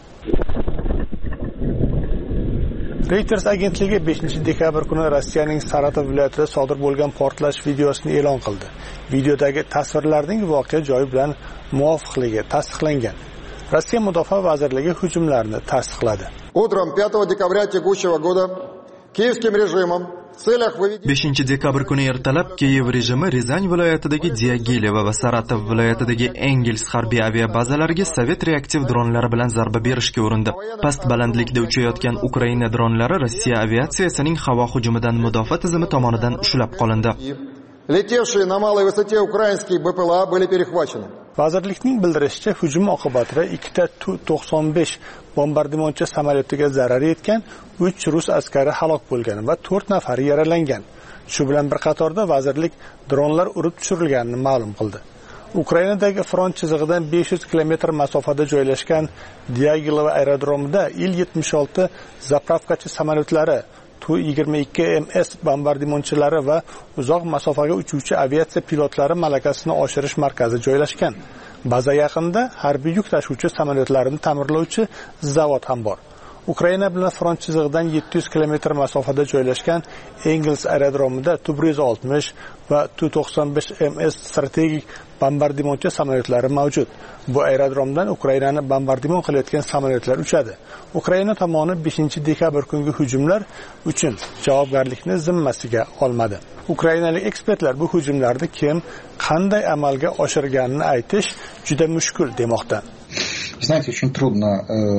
Reuters agentligi beshinchi dekabr kuni Rossiyaning Saratov viloyatida sodir bo'lgan portlash videosini e'lon qildi. Videodagi tasvirlarning voqea joyi bilan muvofiqligi tasdiqlangan. Rossiya Mudofaa vazirligi hujumlarni tasdiqladi. Утром пятого декабря текущего года киевским режимом в целях выведения beshinchi dekabr kuni ertalab Kiyev rejimi Rizan viloyatidagi Diagileva va Saratov viloyatidagi Engels harbiy aviabazalariga sovet reaktiv dronlari bilan zarba berishga urindi. Past balandlikda uchayotgan Ukraina dronlari Rossiya aviatsiyasining havo hujumidan mudofaa tizimi tomonidan ushlab qolindi. Летевшие на малой высоте украинские БПЛА были перехвачены. Vazirlikning bildirishicha, hujum oqibatida ikkita Tu to'qson besh bombardimonchi samolyotiga zarar yetgan, uch rus askari halok bo'lgan va to'rt nafari yaralangan. Shu bilan bir qatorda vazirlik dronlar urib tushirilganini ma'lum qildi. Ukrainadagi front chizig'idan besh yuz kilometr masofada joylashgan Diagileva aerodromida Il yetmish olti zapravkachi samolyotlari, Tu yigirma ikki M S bombardimonchilari va uzoq masofaga uchuvchi aviatsiya pilotlari malakasini oshirish markazi joylashgan. Baza yaqinida harbiy yuk tashuvchi samolyotlarini ta'mirlovchi zavod ham bor. Ukraina bilan front chizig'idan yetti yuz kilometr masofada joylashgan Engels aerodromida Tub yuz oltmish va Tu to'qson besh M S strategik bombardimonchi samolyotlari mavjud. Bu aerodromdan Ukrainani bombardimon qilayotgan samolyotlar uchadi. Ukraina tomoni beshinchi dekabr kungi hujumlar uchun javobgarlikni zimmasiga olmadi. Ukrainalik ekspertlar bu hujumlarni kim, qanday amalga oshirganini aytish juda mushkul demoqda. Знаете, очень трудно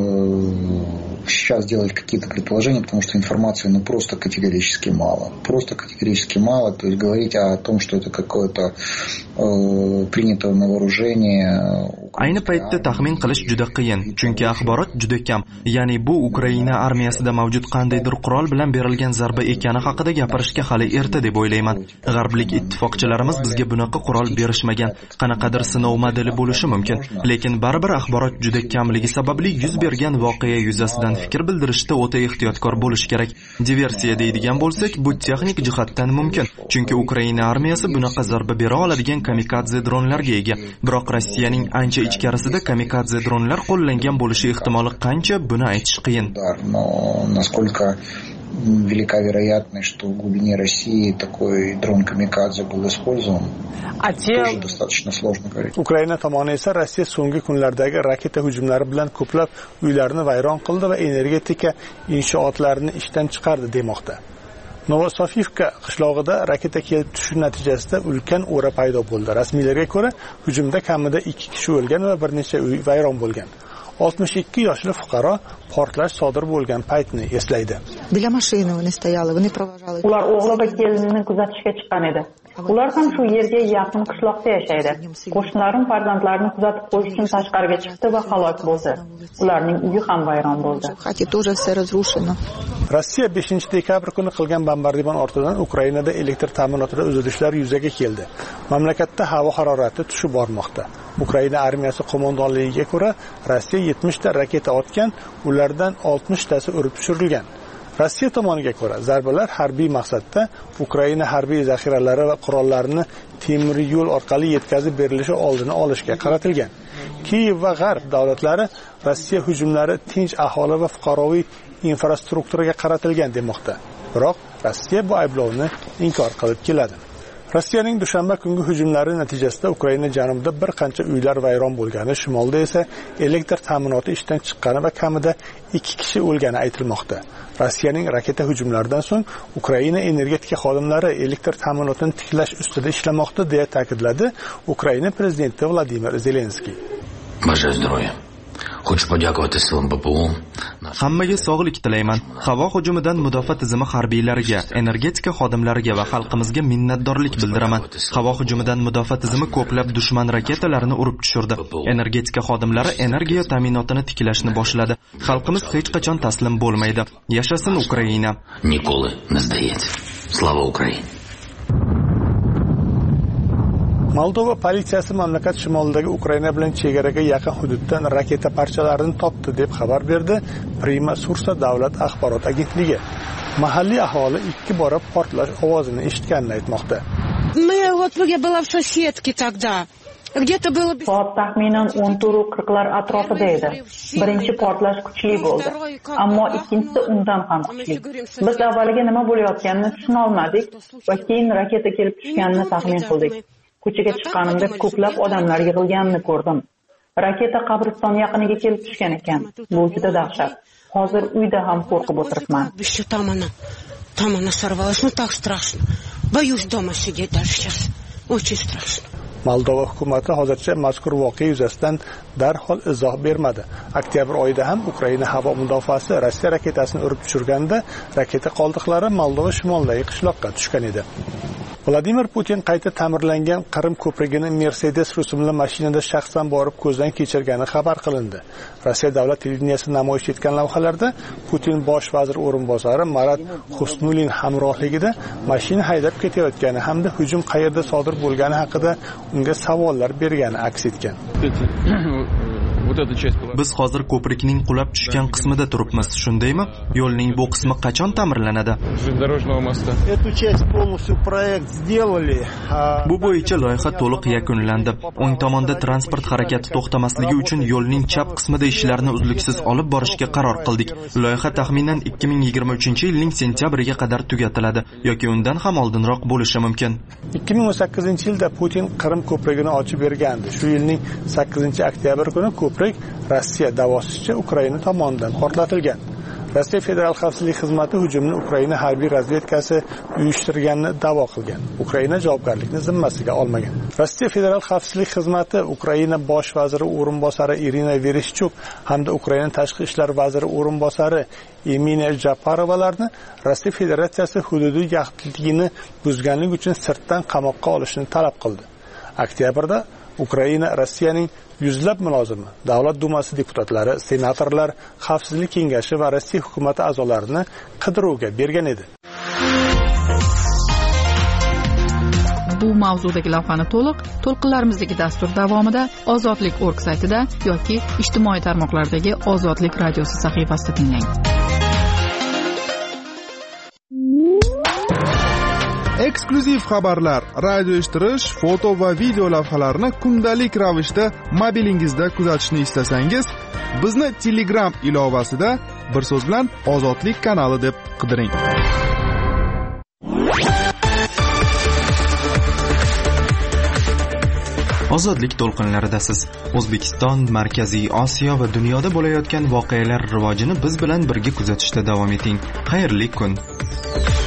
э, сейчас делать какие-то предположения, потому что информации ну просто категорически мало. Просто категорически мало. То есть говорить о том, что это какое-то э, принято на вооружение. Ayni paytda taxmin qilish juda qiyin, chunki axborot juda kam. Ya'ni bu Ukraina armiyasida mavjud qandaydir qurol bilan berilgan zarba ekani haqida gapirishga hali erta deb o'ylayman. G'arblik ittifoqchilarimiz bizga bunaqa qurol berishmagan. Qanaqadir sinov modeli bo'lishi mumkin, lekin baribir axborot juda kamligi sababli yuz bergan voqea yuzasidan fikr bildirishda o'ta ehtiyotkor bo'lish kerak. Diversiya deydigan bo'lsak, bu texnik jihatdan mumkin, chunki Ukraina armiyasi bunaqa zarba bera oladigan kamikadze dronlarga ega. Biroq Rossiyaning ancha ichkarisida kamikadze dronlar qo'llangan bo'lishi ehtimoli qancha, buni aytish qiyin. Но насколько велика вероятность, что в глубине России такой дрон камикадзе был использован, тоже достаточно сложно говорить. Ukraina tomoni esa Rossiya so'nggi kunlardagi raketa hujumlari bilan ko'plab uylarni vayron qildi va energetika inshootlarini ishdan chiqardi demoqda. Novosofivka qishlog'ida raketa kelib tushishi natijasida ulkan o'ra paydo bo'ldi. Rasmiylarga ko'ra, hujumda kamida ikki kishi o'lgan va bir necha uy vayron bo'lgan. oltmish ikki yoshli fuqaro portlash sodir bo'lgan paytni eslaydi. Biля машины вони стояли, вони провожали. Ular o'g'li va kelinini kuzatishga chiqqan edi. Ular ham shu yerga yaqin qishloqda yashaydi. Qo'shnilarim farzandlarini kuzatib qo'yish uchun tashqariga chiqdi va halok bo'ldi. Ularning uyi ham vayron bo'ldi. Xati тоже все разрушено. Rossiya beshinchi dekabr kuni qilgan bombardimon ortidan Ukrainada elektr ta'minotida uzilishlar yuzaga keldi. Mamlakatda havo harorati tushib bormoqda. Ukraina armiyasi qo'mondonligiga ko'ra, Rossiya yetmish ta raketa otgan, ulardan oltmish tasi urib tushirilgan. Rossiya tomoniga ko'ra, zarbalar harbiy maqsadda Ukraina harbiy zaxiralari va qurollarini temir yo'l orqali yetkazib berilishi oldini olishga qaratilgan. Kiyev va G'arb davlatlari Rossiya hujumlari tinch aholi va fuqaroviy infrastrukturaga qaratilgan demoqda. Biroq Rossiya bu ayblovni inkor qilib keladi. Rossiyaning dushanba kungi hujumlari natijasida Ukraina janubida bir qancha uylar vayron bo'lgani, shimolda esa elektr ta'minoti ishdan chiqqani va kamida ikki kishi o'lgani aytilmoqda. Rossiyaning raketa hujumlaridan so'ng Ukraina energetika xodimlari elektr ta'minotini tiklash ustida ishlamoqda deya ta'kidladi Ukraina prezidenti Vladimir Zelenskiy. Бажаю здоровья. Хочу подяковать силам P P O. Hammaga sog'lik tilayman. Havo hujumidan mudofaa tizimi harbiylariga, energetika xodimlariga va xalqimizga minnatdorlik bildiraman. Havo hujumidan mudofaa tizimi ko'plab dushman raketalarini urib tushirdi. Energetika xodimlari energiya ta'minotini tiklashni boshladi. Xalqimiz hech qachon taslim bo'lmaydi. Yashasin Ukraina. Николы не здається. Слава Україні. Moldova politsiyasi mamlakat shimolidagi Ukraina bilan chegaraga yaqin hududdan raketa parchalarini topdi deb xabar berdi Prima Sursa davlat axborot agentligi. Mahalliy aholi ikki bora portlash ovozini eshitganini aytmoqda. Мы вот я была в соседке тогда. Где-то было Soat taxminan o'n to'rt qirqlar atrofida edi. Birinchi portlash kuchli bo'ldi, ammo ikkinchisi undan ham kuchli. Biz avvaliga nima bo'layotganini tushuna olmadik va keyin raketa kelib tushganini taxmin qildik. Ko'chaga chiqqanimda ko'plab odamlar yig'ilganini ko'rdim. Raketa qabriston yaqiniga kelib tushgan ekan. Bu juda dahshat. Hozir uyda ham qo'rqib o'tiribman. Там она, там она сорвалась, ну так страшно. Боюсь дома сидеть даже сейчас. Очень страшно. Moldova hukumati hozircha mazkur voqea yuzasidan darhol izoh bermadi. Oktyabr oyida ham Ukraina havo mudofaasi Rossiya raketasini urib tushirganda raketa qoldiqlari Moldova shimolidagi qishloqqa tushgan edi. Vladimir Putin qayta ta'mirlangan Qrim ko'prigini Mercedes rusumli mashinada shaxsan borib ko'zdan kechirgani xabar qilindi. Rossiya davlat televideniyasi namoyish etgan lavhalarda Putin bosh vazir o'rinbosari Marat Husnulin hamrohligida mashina haydab ketayotgani hamda hujum qayerda sodir bo'lgani haqida unga savollar bergani aks etgan. Вот Biz hozir ko'prikning qulab tushgan qismida turibmiz, shundaymi? Yo'lning bu qismi qachon ta'mirlanadi? Bu bo'yicha loyiha to'liq yakunlandi. O'ng tomonda transport harakati to'xtamasligi uchun yo'lning chap qismida ishlarni uzluksiz olib borishga qaror qildik. Loyiha taxminan ikki ming yigirma uchinchi yilning sentyabriga qadar tugatiladi yoki undan ham oldinroq bo'lishi mumkin. ikki ming o'n sakkizinchi yilda Putin Qrim ko'prigini ochib bergandi. Shu yilning sakkizinchi oktyabr kuni ko'prik Rossiya da'vosicha Ukraina tomonidan portlatilgan. Rossiya Federal xavfsizlik xizmati hujumni Ukraina harbiy razvedkasi uyushtirganini da'vo qilgan. Ukraina javobgarlikni zimmasiga olmagan. Rossiya Federal xavfsizlik xizmati Ukraina bosh vaziri o'rinbosari Irina Vereshchuk hamda Ukraina tashqi ishlar vaziri o'rinbosari Emina Japarovalarni Rossiya Federatsiyasi hududiy yaxlitligini buzganlik uchun sirtdan qamoqqa olishni talab qildi. Oktyabrda Ukraina Rossiyaning yuzlab mulozimi, Davlat dumasi deputatlari, senatorlar, Xavfsizlik kengashi va Rossiya hukumati a'zolarini qidiruvga bergan edi. Bu mavzudagi lavhani to'liq to'lqinlarimizdagi dastur davomida Ozodlik nokta org saytida yoki ijtimoiy tarmoqlardagi Ozodlik radiosi sahifasida tinglang. Eksklyuziv xabarlar, radio eshittirish, foto va video lavhalarni kundalik ravishda mobilingizda kuzatishni istasangiz, bizni Telegram ilovasida bir so'z bilan Ozodlik kanali deb qidiring. Ozodlik to'lqinlaridasiz. O'zbekiston, Markaziy Osiyo va dunyoda bo'layotgan voqealar rivojini biz bilan birga kuzatishda davom eting. Xayrli kun.